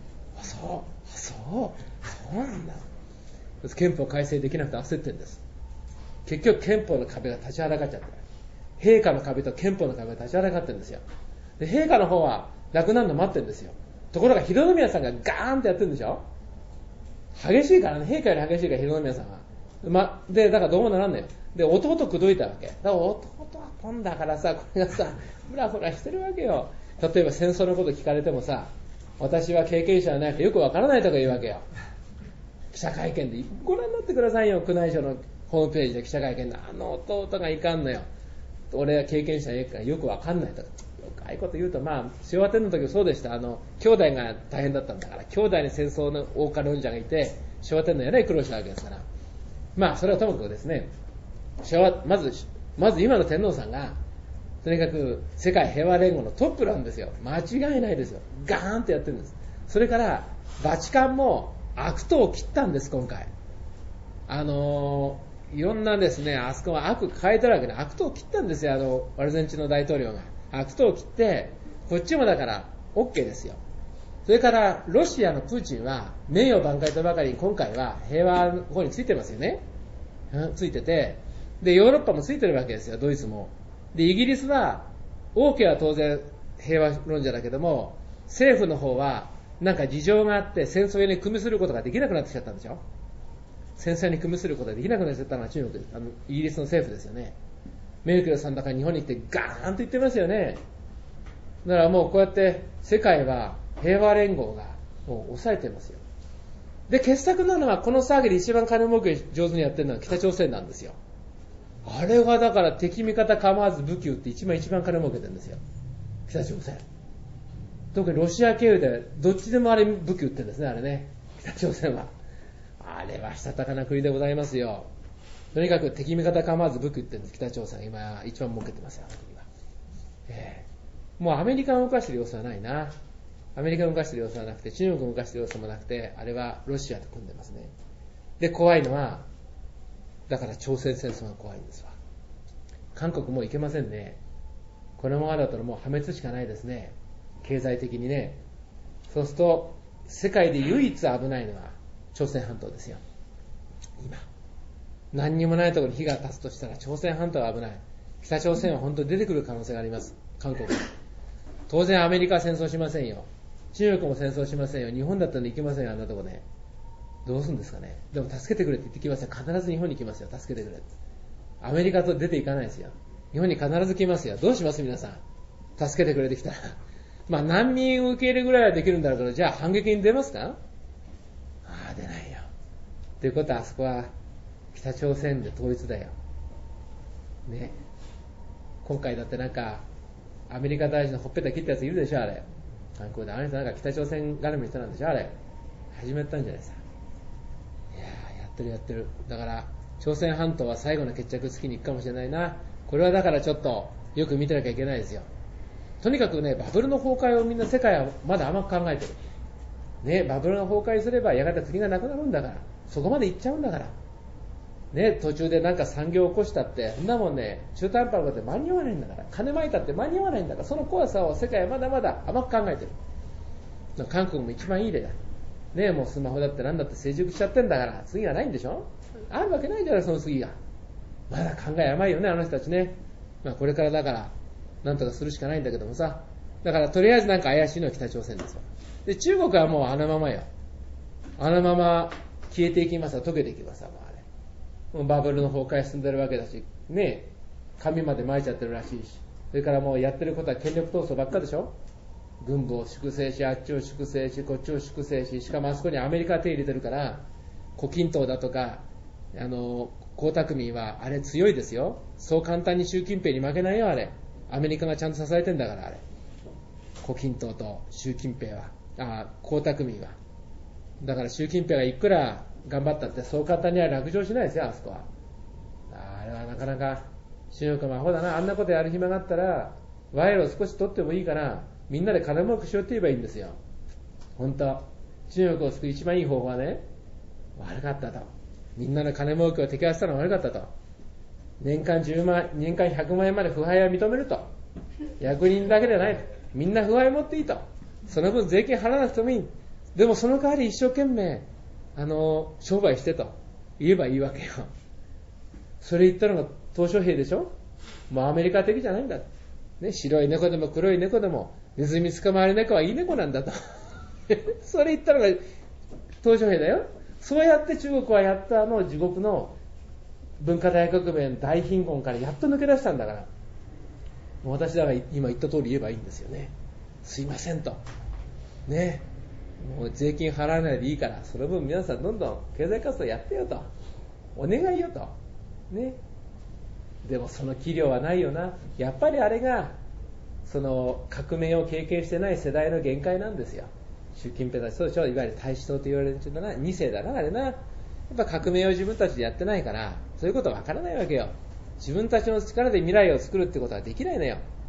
そうなんだ。憲法改正できなくて焦ってるんです。結局憲法の壁が立ちはだかっちゃってる。陛下の壁と憲法の壁が立ちはだかってるんですよ。で、陛下の方はなくなるの待ってるんですよ。ところが秀宮さんがガーンってやってるんでしょ。激しいからね、陛下より激しいから秀宮さんは。で、だからどうもならんのよ。で、弟口説いたわけ。だから弟はポンだからさ、これがさ、フラフラしてるわけよ。例えば戦争のこと聞かれてもさ、私は経験者はないからよくわからないとか言うわけよ。記者会見でご覧になってくださいよ、宮内庁のホームページで記者会見で、弟がいかんのよ。俺は経験者やからよくわかんないとか。ああいうこと言うと、まあ、昭和天皇の時もそうでした。兄弟が大変だったんだから、兄弟に戦争の大家論者がいて、昭和天皇やらい苦労したわけですから。まあ、それはともかくですね、まず今の天皇さんが、 とにかく世界平和連合のトップなんですよ。間違いないですよ。ガーンってやってるんです。それからバチカンも悪党を切ったんです。今回いろんなですね、あそこは悪抱えてるわけで悪党を切ったんですよ。アルゼンチンの大統領が悪党を切って、こっちもだから OK ですよ。それからロシアのプーチンは名誉挽回とばかりに今回は平和の方についてますよね。ついてて、でヨーロッパもついてるわけですよ。ドイツも。でイギリスは王家は当然平和論者だけども、政府の方はなんか事情があって戦争に組みすることができなくなってきちゃったんでしょ。戦争に組みすることができなくなっちゃったのは中国、イギリスの政府ですよね。メルケルさんだから日本に来てガーンと言ってますよね。だからもうこうやって世界は平和連合がもう抑えてますよ。で傑作なのはこの騒ぎで一番金儲け上手にやってるのは北朝鮮なんですよ。あれがだから敵味方構わず武器撃って一番金儲けてるんですよ、北朝鮮。特にロシア経由でどっちでもあれ武器撃ってるんですね、あれね、北朝鮮は。あれはしたたかな国でございますよ。とにかく敵味方構わず武器撃ってるんです。北朝鮮今一番儲けてますよ、あの国は。もうアメリカを動かしてる様子はないな。アメリカを動かしてる様子はなくて、中国を動かしてる様子もなくて、あれはロシアと組んでますね。で怖いのはだから朝鮮戦争が怖いんですわ。韓国もういけませんね。このままだともう破滅しかないですね、経済的にね。そうすると世界で唯一危ないのは朝鮮半島ですよ。今何にもないところに火が立つとしたら朝鮮半島は危ない。北朝鮮は本当に出てくる可能性があります。韓国当然アメリカは戦争しませんよ。中国も戦争しませんよ。日本だったら行きませんよ、あんなとこね。どうするんですかね。でも助けてくれって言ってきますよ。必ず日本に来ますよ、助けてくれって。アメリカと出ていかないですよ。日本に必ず来ますよ。どうします皆さん、助けてくれてきたらまあ難民受け入れぐらいはできるんだろうけど、じゃあ反撃に出ますか。出ないよ。ということはあそこは北朝鮮で統一だよね。今回だってなんかアメリカ大使のほっぺた切ったやついるでしょ、あれ。韓国であの人なんか北朝鮮絡みの人なんでしょ、あれ。始めたんじゃないですか。いややってる。だから朝鮮半島は最後の決着つきに行くかもしれないな。これはだからちょっとよく見てなきゃいけないですよ。とにかくね、バブルの崩壊をみんな世界はまだ甘く考えてるね。バブルが崩壊すればやがて次がなくなるんだから、そこまで行っちゃうんだからね。途中でなんか産業を起こしたってそんなもんね、中途半端なことで間に合わないんだから、金まいたって間に合わないんだから、その怖さを世界はまだまだ甘く考えてる。韓国も一番いい例だね。もうスマホだってなんだって成熟しちゃってんだから、次がないんでしょ。あるわけないじゃない、その次が。まだ考え甘いよね、あの人たちね。これからだからなんとかするしかないんだけどもさ。だからとりあえずなんか怪しいのは北朝鮮ですよ。で中国はもうあのままよ。あのまま消えていきますわ、溶けていきますわ。もうバブルの崩壊進んでるわけだしね、紙まで巻いちゃってるらしいし、それからもうやってることは権力闘争ばっかでしょ。軍部を粛清し、あっちを粛清し、こっちを粛清し、しかもあそこにアメリカが手入れてるから、胡錦涛だとか江沢民はあれ強いですよ。そう簡単に習近平に負けないよ、あれ。アメリカがちゃんと支えてんだから、あれ。胡錦涛と習近平は、江沢民は。だから習近平がいくら頑張ったってそう簡単には落城しないですよ、あそこは。あれはなかなか中国もアホだな。あんなことやる暇があったら賄賂を少し取ってもいいからみんなで金儲けしようって言えばいいんですよ。本当中国を救う一番いい方法はね、悪かったと、みんなの金儲けを摘発したのは悪かったと、年間10万年間100万円まで腐敗は認めると、役人だけでないと、みんな腐敗持っていいと、その分税金払わなくてもいい、でもその代わり一生懸命商売してと言えばいいわけよ。それ言ったのが鄧小平でしょ。もうアメリカ的じゃないんだ、ね、白い猫でも黒い猫でもネズミ捕まえる猫はいい猫なんだとそれ言ったのが鄧小平だよ。そうやって中国はやっと地獄の文化大革命の大貧困からやっと抜け出したんだから、もう私だから今言った通り言えばいいんですよね。すいませんとね、もう税金払わないでいいからその分皆さんどんどん経済活動やってよと、お願いよとね。でもその器量はないよな。やっぱりあれがその革命を経験してない世代の限界なんですよ。習近平たちそうでしょ、いわゆる大使党と言われるんだな、2世だなあれな。やっぱ革命を自分たちでやってないからそういうことは分からないわけよ。自分たちの力で未来を作るってことはできないのよ。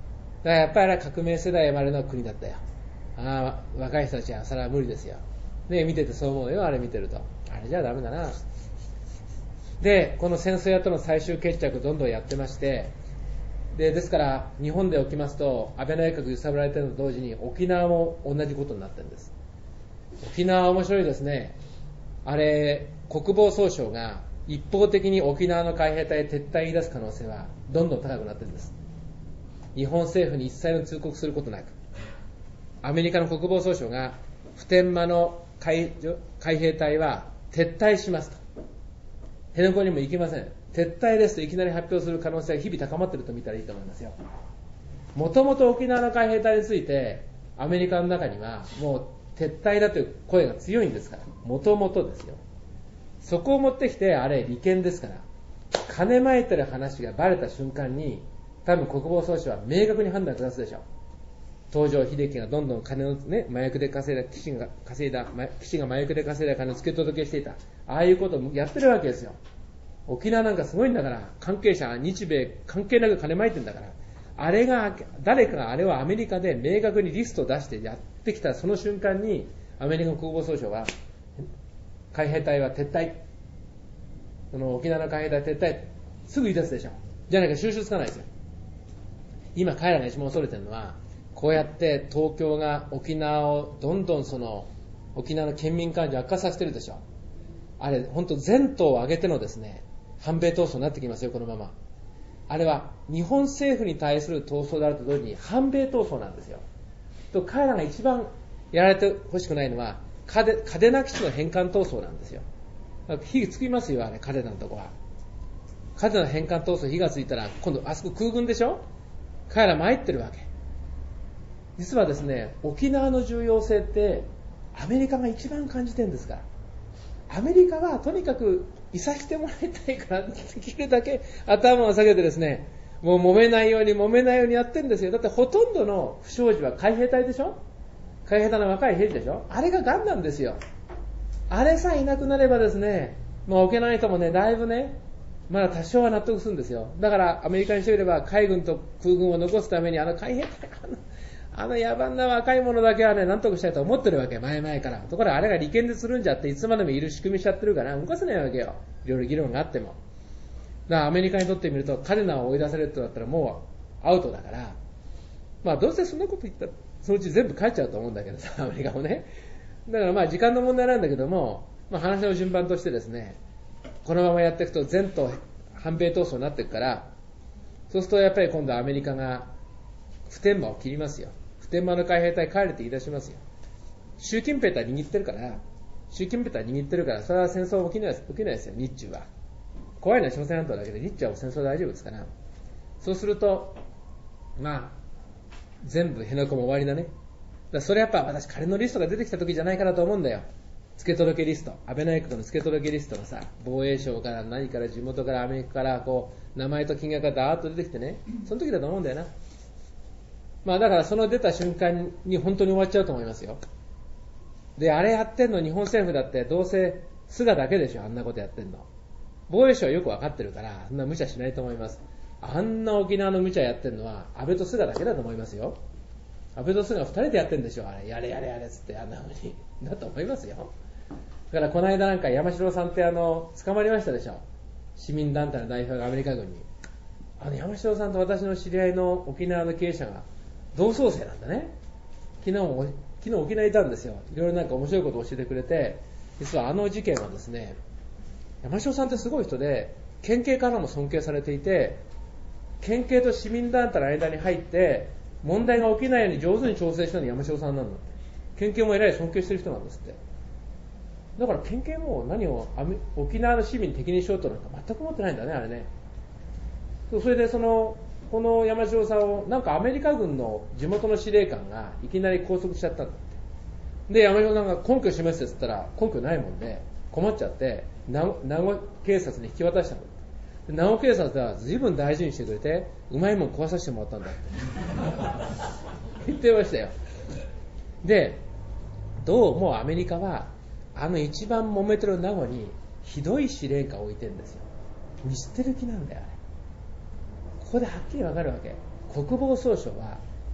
からやっぱり革命世代生まれの国だったよ。若い人たちはそれは無理ですよ。で、見ててそう思うよ、あれ見てると。あれじゃダメだな。で、この戦争やとの最終決着どんどんやってまして、ですから日本で起きますと、安倍内閣揺さぶられているのと同時に沖縄も同じことになってるんです。沖縄は面白いですね。あれ、国防総省が一方的に沖縄の海兵隊撤退言い出す可能性はどんどん高くなってるんです。日本政府に一切の通告することなく、アメリカの国防総省が普天間の海兵隊は撤退しますと。辺野古にも行けません。撤退ですといきなり発表する可能性が日々高まっていると見たらいいと思いますよ。もともと沖縄の海兵隊についてアメリカの中にはもう撤退だという声が強いんですから、もともとですよ。そこを持ってきて、あれ利権ですから、金まいてる話がバレた瞬間に多分国防総省は明確に判断下すでしょう。東条英機がどんどん金をね、麻薬で稼いだ、岸が麻薬で稼いだ金を付け届けしていた。ああいうことをやってるわけですよ。沖縄なんかすごいんだから、関係者、日米関係なく金まいてんだから、あれが、誰かがあれはアメリカで明確にリストを出してやってきたその瞬間に、アメリカの国防総省は、海兵隊は撤退。その沖縄の海兵隊撤退。すぐ言い出すでしょ。じゃないか収拾つかないですよ。今彼らが一番恐れてるのは、こうやって東京が沖縄をどんどんその沖縄の県民感情を悪化させてるでしょ。あれ本当全党を挙げてのですね、反米闘争になってきますよ、このまま。あれは日本政府に対する闘争であると同時に反米闘争なんですよ。と彼らが一番やられてほしくないのは嘉手納基地の返還闘争なんですよ。火つきますよ、あれ嘉手納のとこは。嘉手納返還闘争火がついたら今度あそこ空軍でしょ。彼ら参ってるわけ。実はですね、沖縄の重要性ってアメリカが一番感じてるんですから。アメリカはとにかくいさしてもらいたいからできるだけ頭を下げてですね、もう揉めないようにやってるんですよ。だってほとんどの不祥事は海兵隊でしょ。海兵隊の若い兵士でしょ。あれがガンなんですよ。あれさえいなくなればですね、沖縄の人もね、だいぶね、まだ多少は納得するんですよ。だからアメリカにしてみれば海軍と空軍を残すために海兵隊あの野蛮な若い者だけはね、なんとかしたいと思ってるわけ、前々から。ところがあれが利権でするんじゃって、いつまでもいる仕組みしちゃってるから、動かせないわけよ。いろいろ議論があっても。だからアメリカにとってみると、彼らを追い出されるとなったらもうアウトだから、どうせそんなこと言ったら、そのうち全部帰っちゃうと思うんだけどさ、アメリカもね。だから時間の問題なんだけども、話の順番としてですね、このままやっていくと全党反米闘争になっていくから、そうするとやっぱり今度はアメリカが普天間を切りますよ。普天間の海兵隊帰れって言い出しますよ。習近平隊握ってるから、それは戦争起きないですよ、日中は。怖いのは朝鮮半島だけで、日中は戦争大丈夫ですから。そうすると、全部辺野古も終わりだね。それやっぱ私仮のリストが出てきた時じゃないかなと思うんだよ。付け届けリスト、安倍内閣の付け届けリストがさ、防衛省から何から地元からアメリカから名前と金額がダーッと出てきてね、その時だと思うんだよな。だからその出た瞬間に本当に終わっちゃうと思いますよ。で、あれやってんの日本政府だってどうせ菅だけでしょ、あんなことやってんの。防衛省はよくわかってるから、そんな無茶しないと思います。あんな沖縄の無茶やってんのは安倍と菅だけだと思いますよ。安倍と菅が2人でやってんでしょ、あれ、やれっつってあんな風に。だと思いますよ。だからこの間なんか山城さんって捕まりましたでしょ。市民団体の代表がアメリカ軍に。山城さんと私の知り合いの沖縄の経営者が同窓生なんだね。昨日沖縄にいたんですよ。いろいろなんか面白いことを教えてくれて、実は事件はですね、山城さんってすごい人で、県警からも尊敬されていて、県警と市民団体の間に入って問題が起きないように上手に調整したのが山城さんなんだって。県警も偉い尊敬してる人なんですって。だから県警も何を沖縄の市民敵にしようとなんか全く思ってないんだね、あれね。それでこの山城さんをなんかアメリカ軍の地元の司令官がいきなり拘束しちゃったんだって。で、山城さんが根拠示せって言ったら根拠ないもんで困っちゃって名護警察に引き渡したんだって。名護警察は随分大事にしてくれてうまいもん食わさせてもらったんだって言ってましたよ。で、どうもアメリカは一番揉めてる名護にひどい司令官を置いてるんですよ。見捨てる気なんだよ、あれ。ここではっきりわかるわけ。国防総省は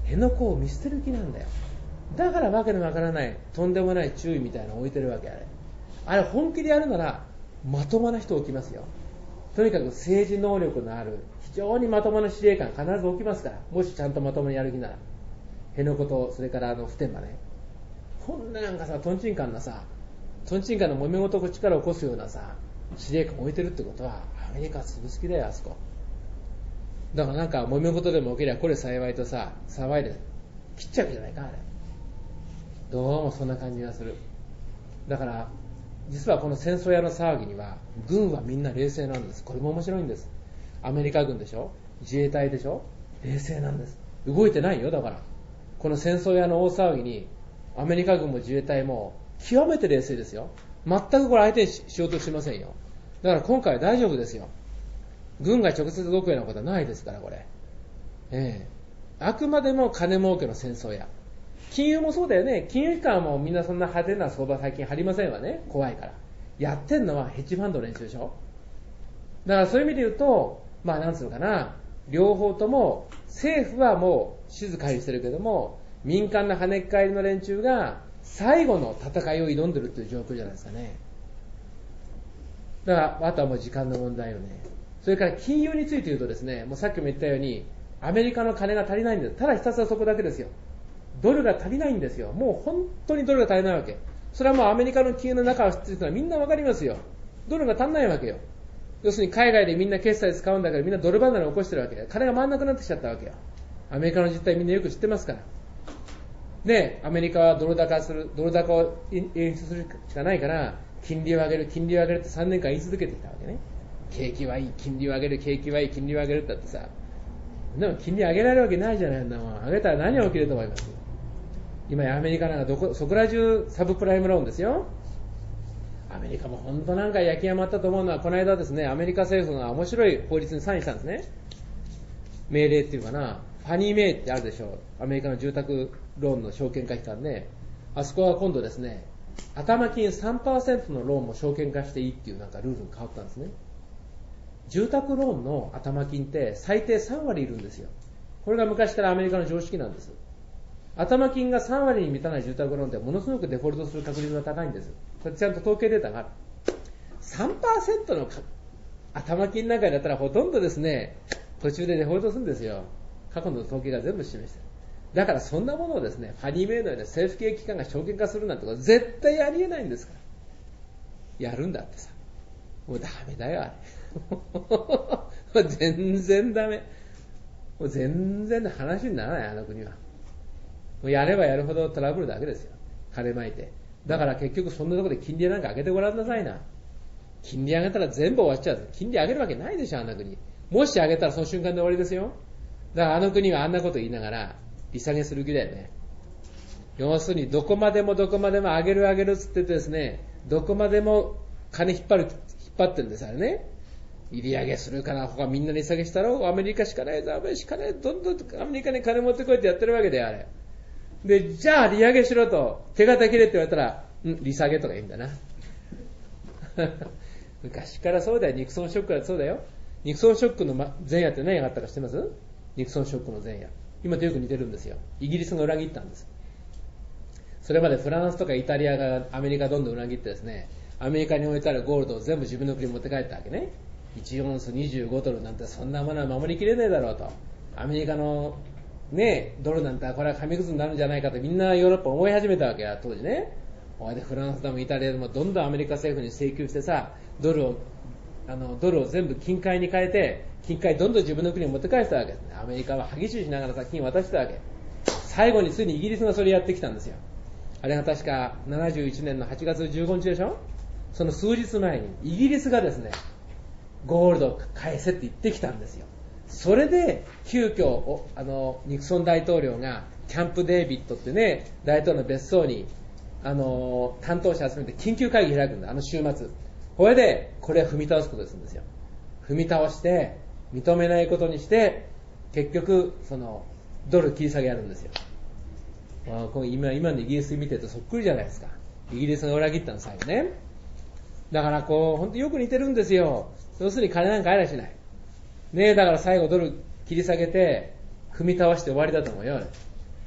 辺野古を見捨てる気なんだよ。だからわけのわからないとんでもない注意みたいなのを置いてるわけ。あれ本気でやるならまともな人置きますよ。とにかく政治能力のある非常にまともな司令官必ず置きますから、もしちゃんとまともにやる気なら。辺野古とそれから普天間ね、こんななんかさトンチンカンの揉め事を力を起こすようなさ司令官を置いてるってことはアメリカは潰す気だよ、あそこ。だからなんか揉め事でも起きりゃこれ幸いとさ騒いで切っちゃうじゃないか、あれ。どうもそんな感じがする。だから実はこの戦争屋の騒ぎには軍はみんな冷静なんです。これも面白いんです。アメリカ軍でしょ、自衛隊でしょ、冷静なんです。動いてないよ。だからこの戦争屋の大騒ぎにアメリカ軍も自衛隊も極めて冷静ですよ。全くこれ相手にしようとしませんよ。だから今回は大丈夫ですよ。軍が直接動くようなことはないですから、これ。あくまでも金儲けの戦争や。金融もそうだよね。金融機関もみんなそんな派手な相場最近張りませんわね。怖いから。やってんのはヘッジファンドの連中でしょ。だからそういう意味で言うと、なんつうのかな、両方とも政府はもう静かにしてるけども、民間の跳ねっ返りの連中が最後の戦いを挑んでるっていう状況じゃないですかね。だからあとはもう時間の問題よね。それから金融について言うとですね、もうさっきも言ったようにアメリカの金が足りないんです。ただひたすらそこだけですよ。ドルが足りないんですよ。もう本当にドルが足りないわけ。それはもうアメリカの金融の中を知ってる人はみんなわかりますよ。ドルが足んないわけよ。要するに海外でみんな決済使うんだけどみんなドル離れを起こしてるわけよ。金が回んなくなってきちゃったわけよ。アメリカの実態みんなよく知ってますから。で、アメリカはドル高を演出するしかないから金利を上げるって3年間言い続けてきたわけね。景気はいい、金利を上げる、景気はいい、金利を上げるって言ってさ、でも金利上げられるわけないじゃないんだもん。上げたら何が起きると思います？今やアメリカなんかそこら中サブプライムローンですよ。アメリカも本当なんか焼き余ったと思うのは、この間ですね、アメリカ政府が面白い法律にサインしたんですね。命令っていうかな、ファニーメイってあるでしょう。アメリカの住宅ローンの証券化機関で、あそこは今度ですね、頭金 3% のローンも証券化していいっていうなんかルールに変わったんですね。住宅ローンの頭金って最低3割いるんですよ。これが昔からアメリカの常識なんです。頭金が3割に満たない住宅ローンってものすごくデフォルトする確率が高いんです。これちゃんと統計データがある。3% の頭金なんかだったらほとんどですね、途中でデフォルトするんですよ。過去の統計が全部示してる。だからそんなものをですね、ファニーメイのような政府系機関が証券化するなんてことは絶対ありえないんですから。やるんだってさ。もうダメだよ、あれ。全然ダメ。もう全然話にならない、あの国は。もうやればやるほどトラブルだけですよ。金まいて。だから結局そんなところで金利なんか上げてごらんなさいな。金利上げたら全部終わっちゃう。金利上げるわけないでしょ、あんな国。もし上げたらその瞬間で終わりですよ。だからあの国はあんなこと言いながら利下げする気だよね。要するにどこまでも上げるっつっててですね、どこまでも金引っ張ってるんですあれね。利上げするから他みんな利下げしたらアメリカしかないぞ、アメリカしかない、どんどんアメリカに金持ってこいってやってるわけだよ、あれ。で、じゃあ利上げしろと手形切れって言われたら、利下げとか言うんだな。昔からそうだよ。ニクソンショックはそうだよ。ニクソンショックの前夜って何があったか知ってます？ニクソンショックの前夜。今とよく似てるんですよ。イギリスが裏切ったんです。それまでフランスとかイタリアがアメリカどんどん裏切ってですね、アメリカに置いてあるゴールドを全部自分の国に持って帰ったわけね。1オンス25ドルなんてそんなものは守りきれねえだろうと。アメリカのね、ドルなんてこれは紙くずになるんじゃないかとみんなヨーロッパ思い始めたわけや、当時ね。おいでフランスでもイタリアでもどんどんアメリカ政府に請求してさ、ドルを全部金塊に変えて、金塊どんどん自分の国に持って帰したわけですね。アメリカは歯ぎしりしながらさ、金渡したわけ。最後についにイギリスがそれやってきたんですよ。あれが確か71年の8月15日でしょ。その数日前にイギリスがですね、ゴールドを返せって言ってきたんですよ。それで急遽ニクソン大統領がキャンプデービッドってね、大統領の別荘に担当者集めて緊急会議開くんだ、週末。これでこれを踏み倒すことでするんですよ。踏み倒して認めないことにして結局そのドル切り下げやるんですよ。今のイギリス見てるとそっくりじゃないですか。イギリスが裏切ったの最後ね。だから本当よく似てるんですよ。要するに金なんかありゃしないね。だから最後ドル切り下げて踏み倒して終わりだと思うよ。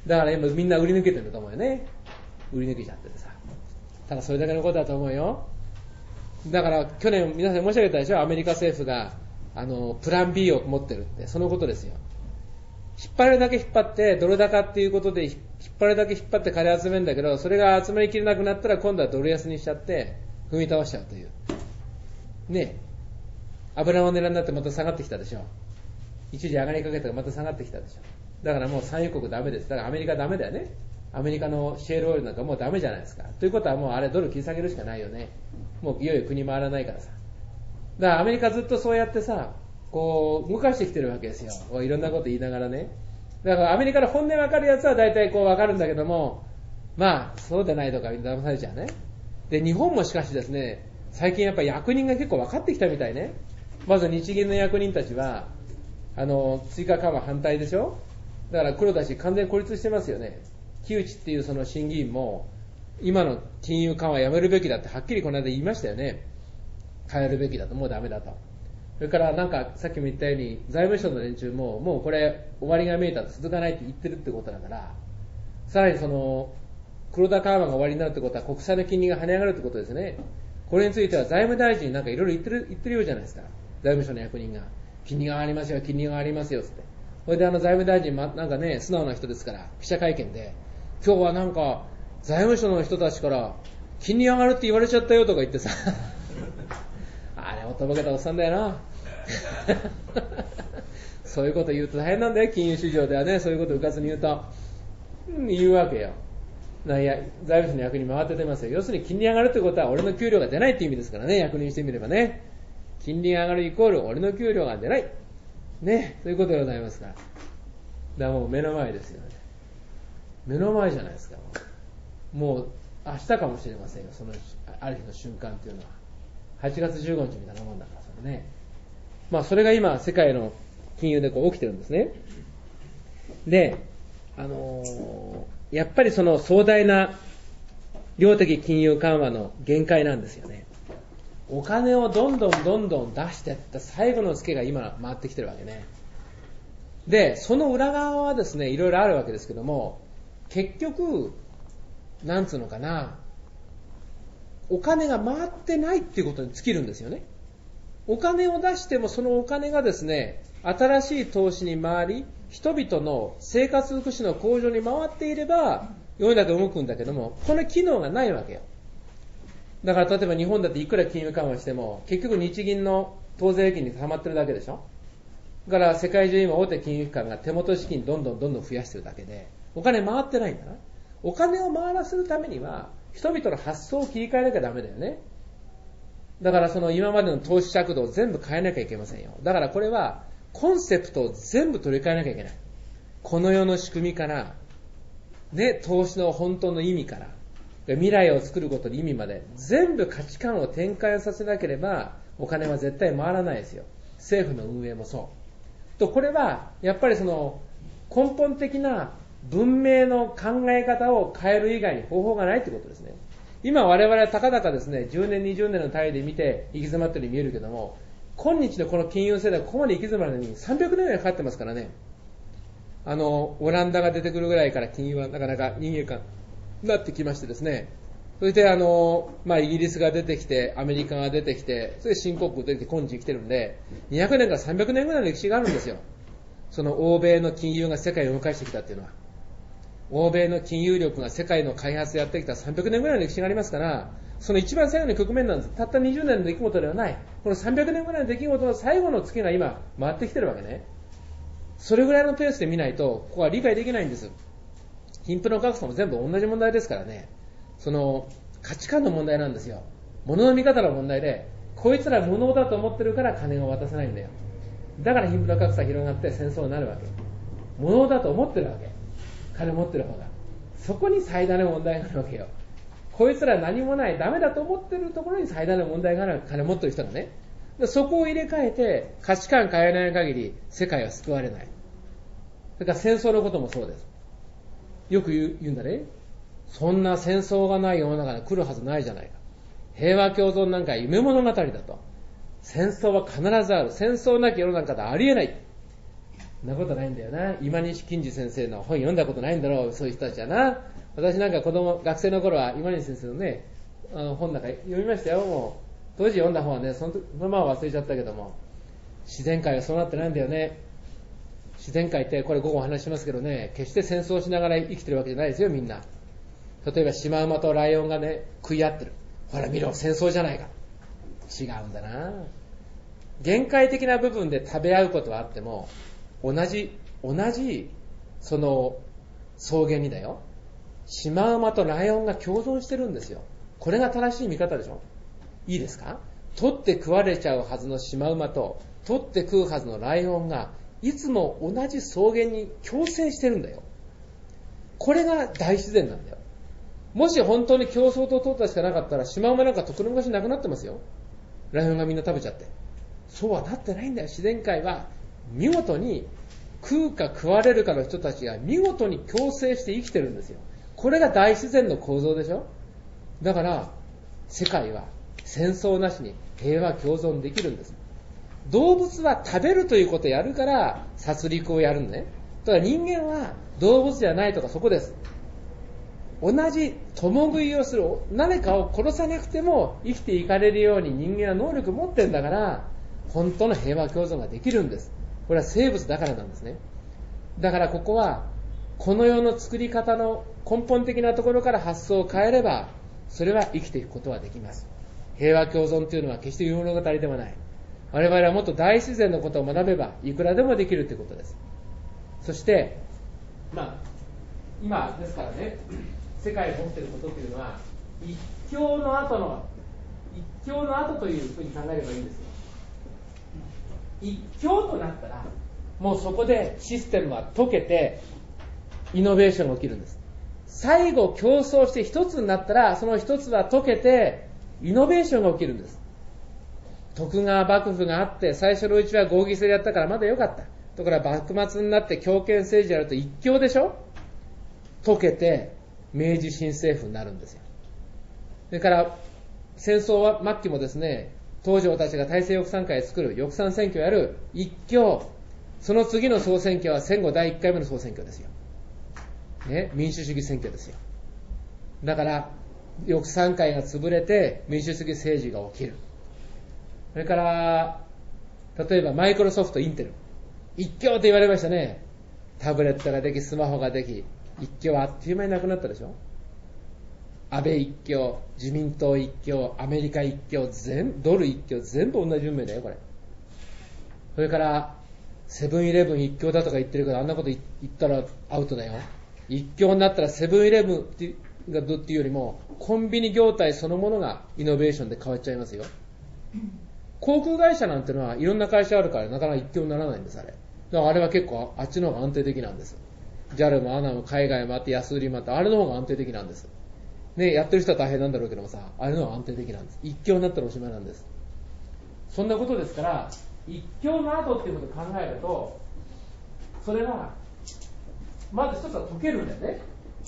だから今みんな売り抜けてると思うよね。売り抜けちゃっててさ。ただそれだけのことだと思うよ。だから去年皆さん申し上げたでしょ、アメリカ政府がプラン B を持ってるって、そのことですよ。引っ張るだけ引っ張ってドル高っていうことで引っ張るだけ引っ張って金集めるんだけど、それが集まりきれなくなったら今度はドル安にしちゃって踏み倒しちゃうというね。油の値段になってまた下がってきたでしょ。一時上がりかけたらまた下がってきたでしょ。だからもう産油国ダメです。だからアメリカダメだよね。アメリカのシェールオイルなんかもうダメじゃないですか。ということはもうあれドル切り下げるしかないよね。もういよいよ国回らないからさ。だからアメリカずっとそうやってさ、こう動かしてきてるわけですよ。いろんなこと言いながらね。だからアメリカの本音わかるやつは大体こうわかるんだけども、まあそうでないとか騙されちゃうね。で日本もしかしですね、最近やっぱり役人が結構分かってきたみたいね。まず日銀の役人たちは追加緩和反対でしょ。だから黒田氏完全に孤立してますよね。木内っていうその審議員も今の金融緩和やめるべきだってはっきりこの間言いましたよね。変えるべきだと、もうダメだと。それからなんかさっきも言ったように財務省の連中ももうこれ終わりが見えたと続かないって言ってるってことだから、さらにその黒田緩和が終わりになるってことは国債の金利が跳ね上がるってことですね。これについては財務大臣になんかいろいろ言ってるようじゃないですか。財務省の役人が金利が上がりますよ、金利が上がりますよって。それで財務大臣なんかね、素直な人ですから記者会見で今日はなんか財務省の人たちから金利上がるって言われちゃったよとか言ってさあれおとぼけたおっさんだよなそういうこと言うと大変なんだよ、金融市場ではね。そういうことをうかつに言うと、言うわけよ。いや財務省の役に回って出ますよ。要するに金利上がるってことは俺の給料が出ないって意味ですからね。役人してみればね、金利が上がるイコール俺の給料が出ないね、そういうことでございますから。だからもう目の前ですよね。目の前じゃないですか。もう明日かもしれませんよ、そのある日の瞬間っていうのは。8月15日みたいなもんだからそれね。まあそれが今世界の金融でこう起きてるんですね。で、やっぱりその壮大な量的金融緩和の限界なんですよね。お金をどんどん出していった最後のツケが今回ってきてるわけね。で、その裏側はですね、いろいろあるわけですけども、結局なんつうのかな、お金が回ってないっていうことに尽きるんですよね。お金を出してもそのお金がですね、新しい投資に回り、人々の生活福祉の向上に回っていれば世の中動くんだけども、この機能がないわけよ。だから例えば日本だっていくら金融緩和しても結局日銀の当座預金に溜まってるだけでしょ。だから世界中今大手金融機関が手元資金どんどん増やしてるだけでお金回ってないんだな。お金を回らせるためには人々の発想を切り替えなきゃダメだよね。だからその今までの投資尺度を全部変えなきゃいけませんよ。だからこれはコンセプトを全部取り替えなきゃいけない。この世の仕組みからね、投資の本当の意味から未来を作ることの意味まで全部価値観を転換させなければお金は絶対回らないですよ。政府の運営もそうと。これはやっぱりその根本的な文明の考え方を変える以外に方法がないってことですね。今我々はたかだかですね、10年20年の単位で見て行き詰まってるように見えるけども、今日のこの金融世代ここまで行き詰まるのに300年ぐらいかかってますからね。オランダが出てくるぐらいから金融はなかなか人間感になってきましてですね、そしてイギリスが出てきてアメリカが出てきて、それで新興国出てきて今日来てるんで、200年から300年ぐらいの歴史があるんですよ。その欧米の金融が世界を動かしてきたっていうのは、欧米の金融力が世界の開発をやってきた300年ぐらいの歴史がありますから、その一番最後の局面なんです。たった20年の出来事ではない。この300年ぐらいの出来事の最後の月が今回ってきてるわけね。それぐらいのペースで見ないとここは理解できないんです。貧富の格差も全部同じ問題ですからね。その価値観の問題なんですよ。物の見方の問題で、こいつら無能だと思ってるから金が渡せないんだよ。だから貧富の格差広がって戦争になるわけ。無能だと思ってるわけ、金持ってる方が。そこに最大の問題があるわけよ。こいつら何もないダメだと思ってるところに最大の問題があるわけ。金持ってる人がね。そこを入れ替えて価値観変えない限り世界は救われない。それから戦争のこともそうです。よく言うんだね。そんな戦争がない世の中に来るはずないじゃないか。平和共存なんか夢物語だと。戦争は必ずある。戦争なき世の中でありえない。 そんなことないんだよな。今西金次先生の本読んだことないんだろう、そういう人たちはな。私なんか学生の頃は今西先生のね、本なんか読みましたよ。もう当時読んだ本はね、そのまま忘れちゃったけども、自然界はそうなってないんだよね。自然界ってこれ午後お話しますけどね、決して戦争しながら生きてるわけじゃないですよ、みんな。例えばシマウマとライオンがね、食い合ってる。ほら見ろ、戦争じゃないか。違うんだな。限界的な部分で食べ合うことはあっても、同じその草原にだよ、シマウマとライオンが共存してるんですよ。これが正しい見方でしょ。いいですか。取って食われちゃうはずのシマウマと取って食うはずのライオンがいつも同じ草原に共生してるんだよ。これが大自然なんだよ。もし本当に競争と淘汰しかなかったらシマウマなんかとっくの昔なくなってますよ。ライオンがみんな食べちゃって。そうはなってないんだよ。自然界は見事に食うか食われるかの人たちが見事に共生して生きてるんですよ。これが大自然の構造でしょ。だから世界は戦争なしに平和共存できるんです。動物は食べるということをやるから殺戮をやるのね。だから人間は動物じゃないとかそこです。同じ共食いをする、何かを殺さなくても生きていかれるように人間は能力を持ってるんだから、本当の平和共存ができるんです。これは生物だからなんですね。だからここはこの世の作り方の根本的なところから発想を変えれば、それは生きていくことはできます。平和共存というのは決して夢物語ではない。我々はもっと大自然のことを学べばいくらでもできるということです。そして今ですからね、世界が持っていることというのは一強の後というふうに考えればいいんですよ。一強となったらもうそこでシステムは解けてイノベーションが起きるんです。最後競争して一つになったらその一つは解けてイノベーションが起きるんです。徳川幕府があって最初のうちは合議制でやったからまだ良かった。ところが幕末になって強権政治やると一強でしょ。解けて明治新政府になるんですよ。それから戦争は末期もですね、東条たちが大政翼賛会を作る翼賛選挙をやる一強、その次の総選挙は戦後第1回目の総選挙ですよ、ね、民主主義選挙ですよ。だから翼賛会が潰れて民主主義政治が起きる。それから例えばマイクロソフト、インテル、一強と言われましたね。タブレットができ、スマホができ、一強はあっという間になくなったでしょ。安倍一強、自民党一強、アメリカ一強、ドル一強、全部同じ運命だよこれ。それからセブンイレブン一強だとか言ってるけど、あんなこと言ったらアウトだよ。一強になったらセブンイレブンっていうよりもコンビニ業態そのものがイノベーションで変わっちゃいますよ。航空会社なんてのはいろんな会社あるからなかなか一強にならないんです。あれだからあれは結構あっちの方が安定的なんです。 JAL も ANA も海外もあって安売りもあって、あれの方が安定的なんですね。やってる人は大変なんだろうけどもさ、あれの方が安定的なんです。一強になったらおしまいなんです。そんなことですから、一強の後っていうことを考えると、それはまず一つは解けるんだよね。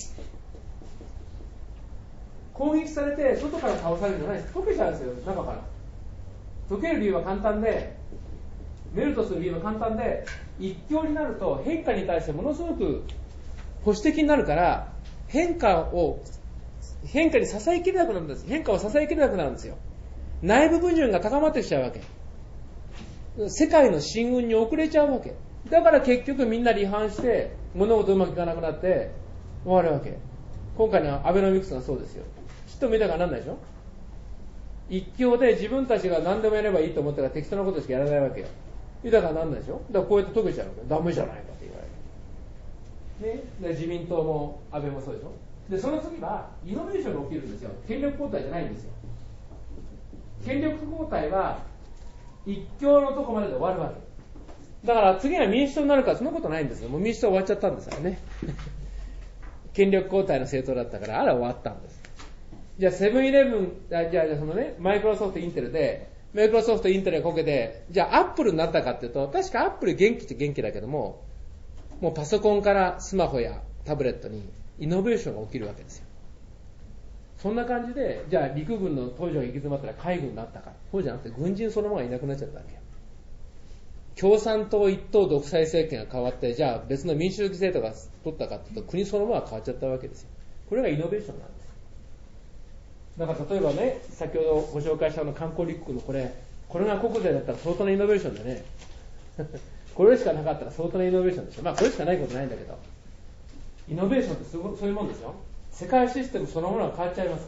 攻撃されて外から倒されるんじゃないです。解けちゃうんですよ、中から。解ける理由は簡単で、メルトする理由は簡単で、一強になると変化に対してものすごく保守的になるから、変化に支えきれなくなるんです。変化を支えきれなくなるんですよ。内部矛盾が高まってきちゃうわけ。世界の進軍に遅れちゃうわけ。だから結局みんな離反して物事うまくいかなくなって終わるわけ。今回のアベノミクスがそうですよ。ちっと見たからなんないでしょ。一強で自分たちが何でもやればいいと思ったら適当なことしかやらないわけよ。だからなんないでしょ。だからこうやって解けちゃうわけ。ダメじゃないかって言われる。ね、で自民党も安倍もそうでしょ。でその次はイノベーションが起きるんですよ。権力交代じゃないんですよ。権力交代は一強のとこまでで終わるわけだから、次は民主党になるからそんなことないんですよ。もう民主党終わっちゃったんですからね権力交代の政党だったから、あれは終わったんです。じゃあセブンイレブン、じゃあそのね、マイクロソフト、インテルで、マイクロソフト、インテルがこけて、じゃあアップルになったかっていうと、確かアップル元気って元気だけども、もうパソコンからスマホやタブレットにイノベーションが起きるわけですよ。そんな感じで、じゃあ陸軍の東条が行き詰まったら海軍になったか、そうじゃなくて軍人そのものがいなくなっちゃったわけよ。 共産党一党独裁政権が変わって、じゃあ別の民主主義政党が取ったかというと、国そのものが変わっちゃったわけですよ。これがイノベーションなんです。だから例えばね、先ほどご紹介した観光立国のこれが国税だったら相当なイノベーションでねこれしかなかったら相当なイノベーションでしょ。まあこれしかないことないんだけど、イノベーションってそういうもんですよ。世界システムそのものが変わっちゃいますから。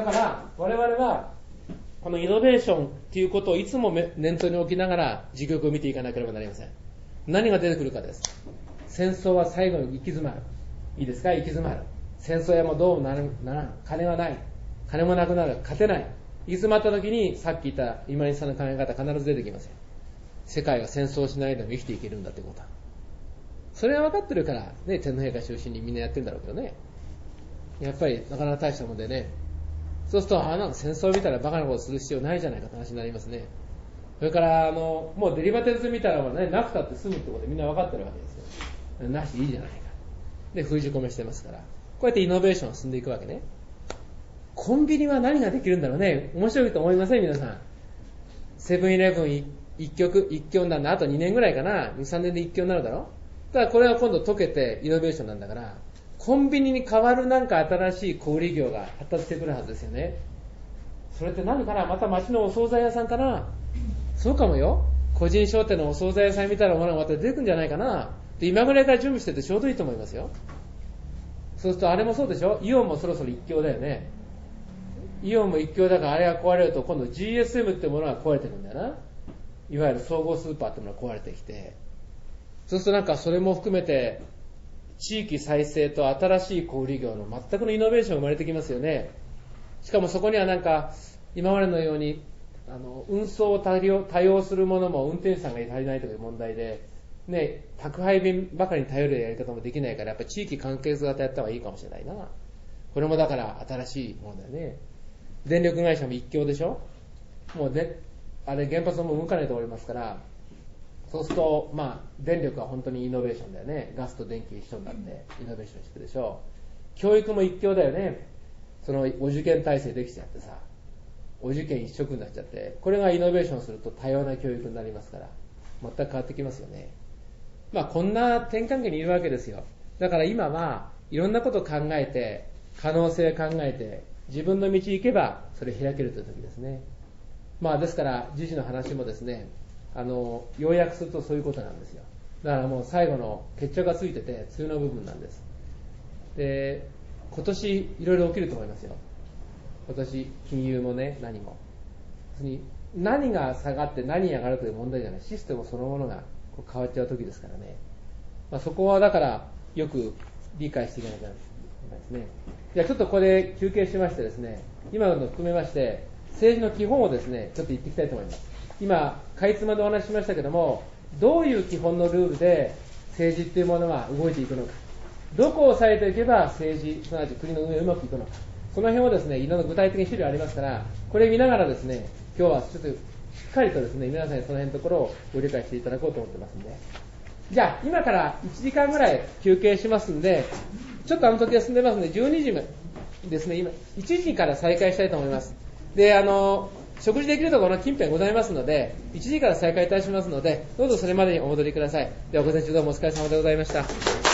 だから我々はこのイノベーションっていうことをいつも念頭に置きながら時局を見ていかなければなりません。何が出てくるかです。戦争は最後に行き詰まる。いいですか、行き詰まる。戦争やもどうもならん。金はない。金もなくなる。勝てない。行き詰まった時にさっき言った今西さんの考え方必ず出てきますよ。世界が戦争しないでも生きていけるんだってことは。それは分かってるから、ね、天皇陛下中心にみんなやってるんだろうけどね。やっぱりなかなか大したもんでね。そうすると、なんか戦争を見たらバカなことする必要ないじゃないかって話になりますね。それからもうデリバティブズ見たら、ね、なくたって済むってことでみんな分かってるわけですよ。なしでいいじゃないか。で、封じ込めしてますから。こうやってイノベーションが進んでいくわけね。コンビニは何ができるんだろうね。面白いと思いません皆さん。セブンイレブン一挙になるのあと2年ぐらいかな。2、3年で一挙になるだろ。ただこれは今度解けてイノベーションなんだから、コンビニに代わるなんか新しい小売業が発達してくるはずですよね。それって何かな。また町のお惣菜屋さんかな。そうかもよ。個人商店のお惣菜屋さんみたいなものがまた出てくるんじゃないかな。で、今ぐらいから準備しててちょうどいいと思いますよ。そうするとあれもそうでしょ。イオンもそろそろ一強だよね。イオンも一強だから、あれが壊れると今度 GSM ってものが壊れてくるんだよな。いわゆる総合スーパーってものが壊れてきて、そうするとなんかそれも含めて地域再生と新しい小売業の全くのイノベーションが生まれてきますよね。しかもそこにはなんか今までのように運送を多用するものも運転手さんが足りないという問題で、ね、宅配便ばかりに頼るやり方もできないから、やっぱり地域関係図型やった方がいいかもしれないな。これもだから新しいものだよね。電力会社も一強でしょ。もうね、あれ原発も動かないと思いますから、そうすると電力は本当にイノベーションだよね。ガスと電気一緒になってイノベーションしてるでしょ。教育も一強だよね。そのお受験体制できちゃってさ、お受験一色になっちゃって、これがイノベーションすると多様な教育になりますから、全く変わってきますよね。こんな転換期にいるわけですよ。だから今はいろんなことを考えて、可能性を考えて、自分の道行けばそれ開けるという時ですね。ですから時事の話もですね、要約するとそういうことなんですよ。だからもう最後の決着がついてて梅雨の部分なんです。で、今年いろいろ起きると思いますよ。今年金融もね、何も何が下がって何が上がるという問題じゃない、システムそのものが変わっちゃう時ですからね。そこはだからよく理解していかなきゃいけないですね。じゃあちょっとこれ休憩しましてですね、今のを含めまして政治の基本をですね、ちょっと言っていきたいと思います。今かいつまでお話ししましたけども、どういう基本のルールで政治っていうものは動いていくのか、どこを抑えていけば政治、すなわち国の運営がうまくいくのか、その辺をですね、いろんな具体的に資料ありますから、これ見ながらですね、今日はちょっとしっかりとですね、皆さんにその辺のところをご理解していただこうと思ってますんで、じゃあ今から1時間ぐらい休憩しますんで、ちょっと時が進んでますんで、12時ですね、今1時から再開したいと思います。で、食事できるところの近辺ございますので、1時から再開いたしますので、どうぞそれまでにお戻りください。では午前中どうもお疲れ様でございました。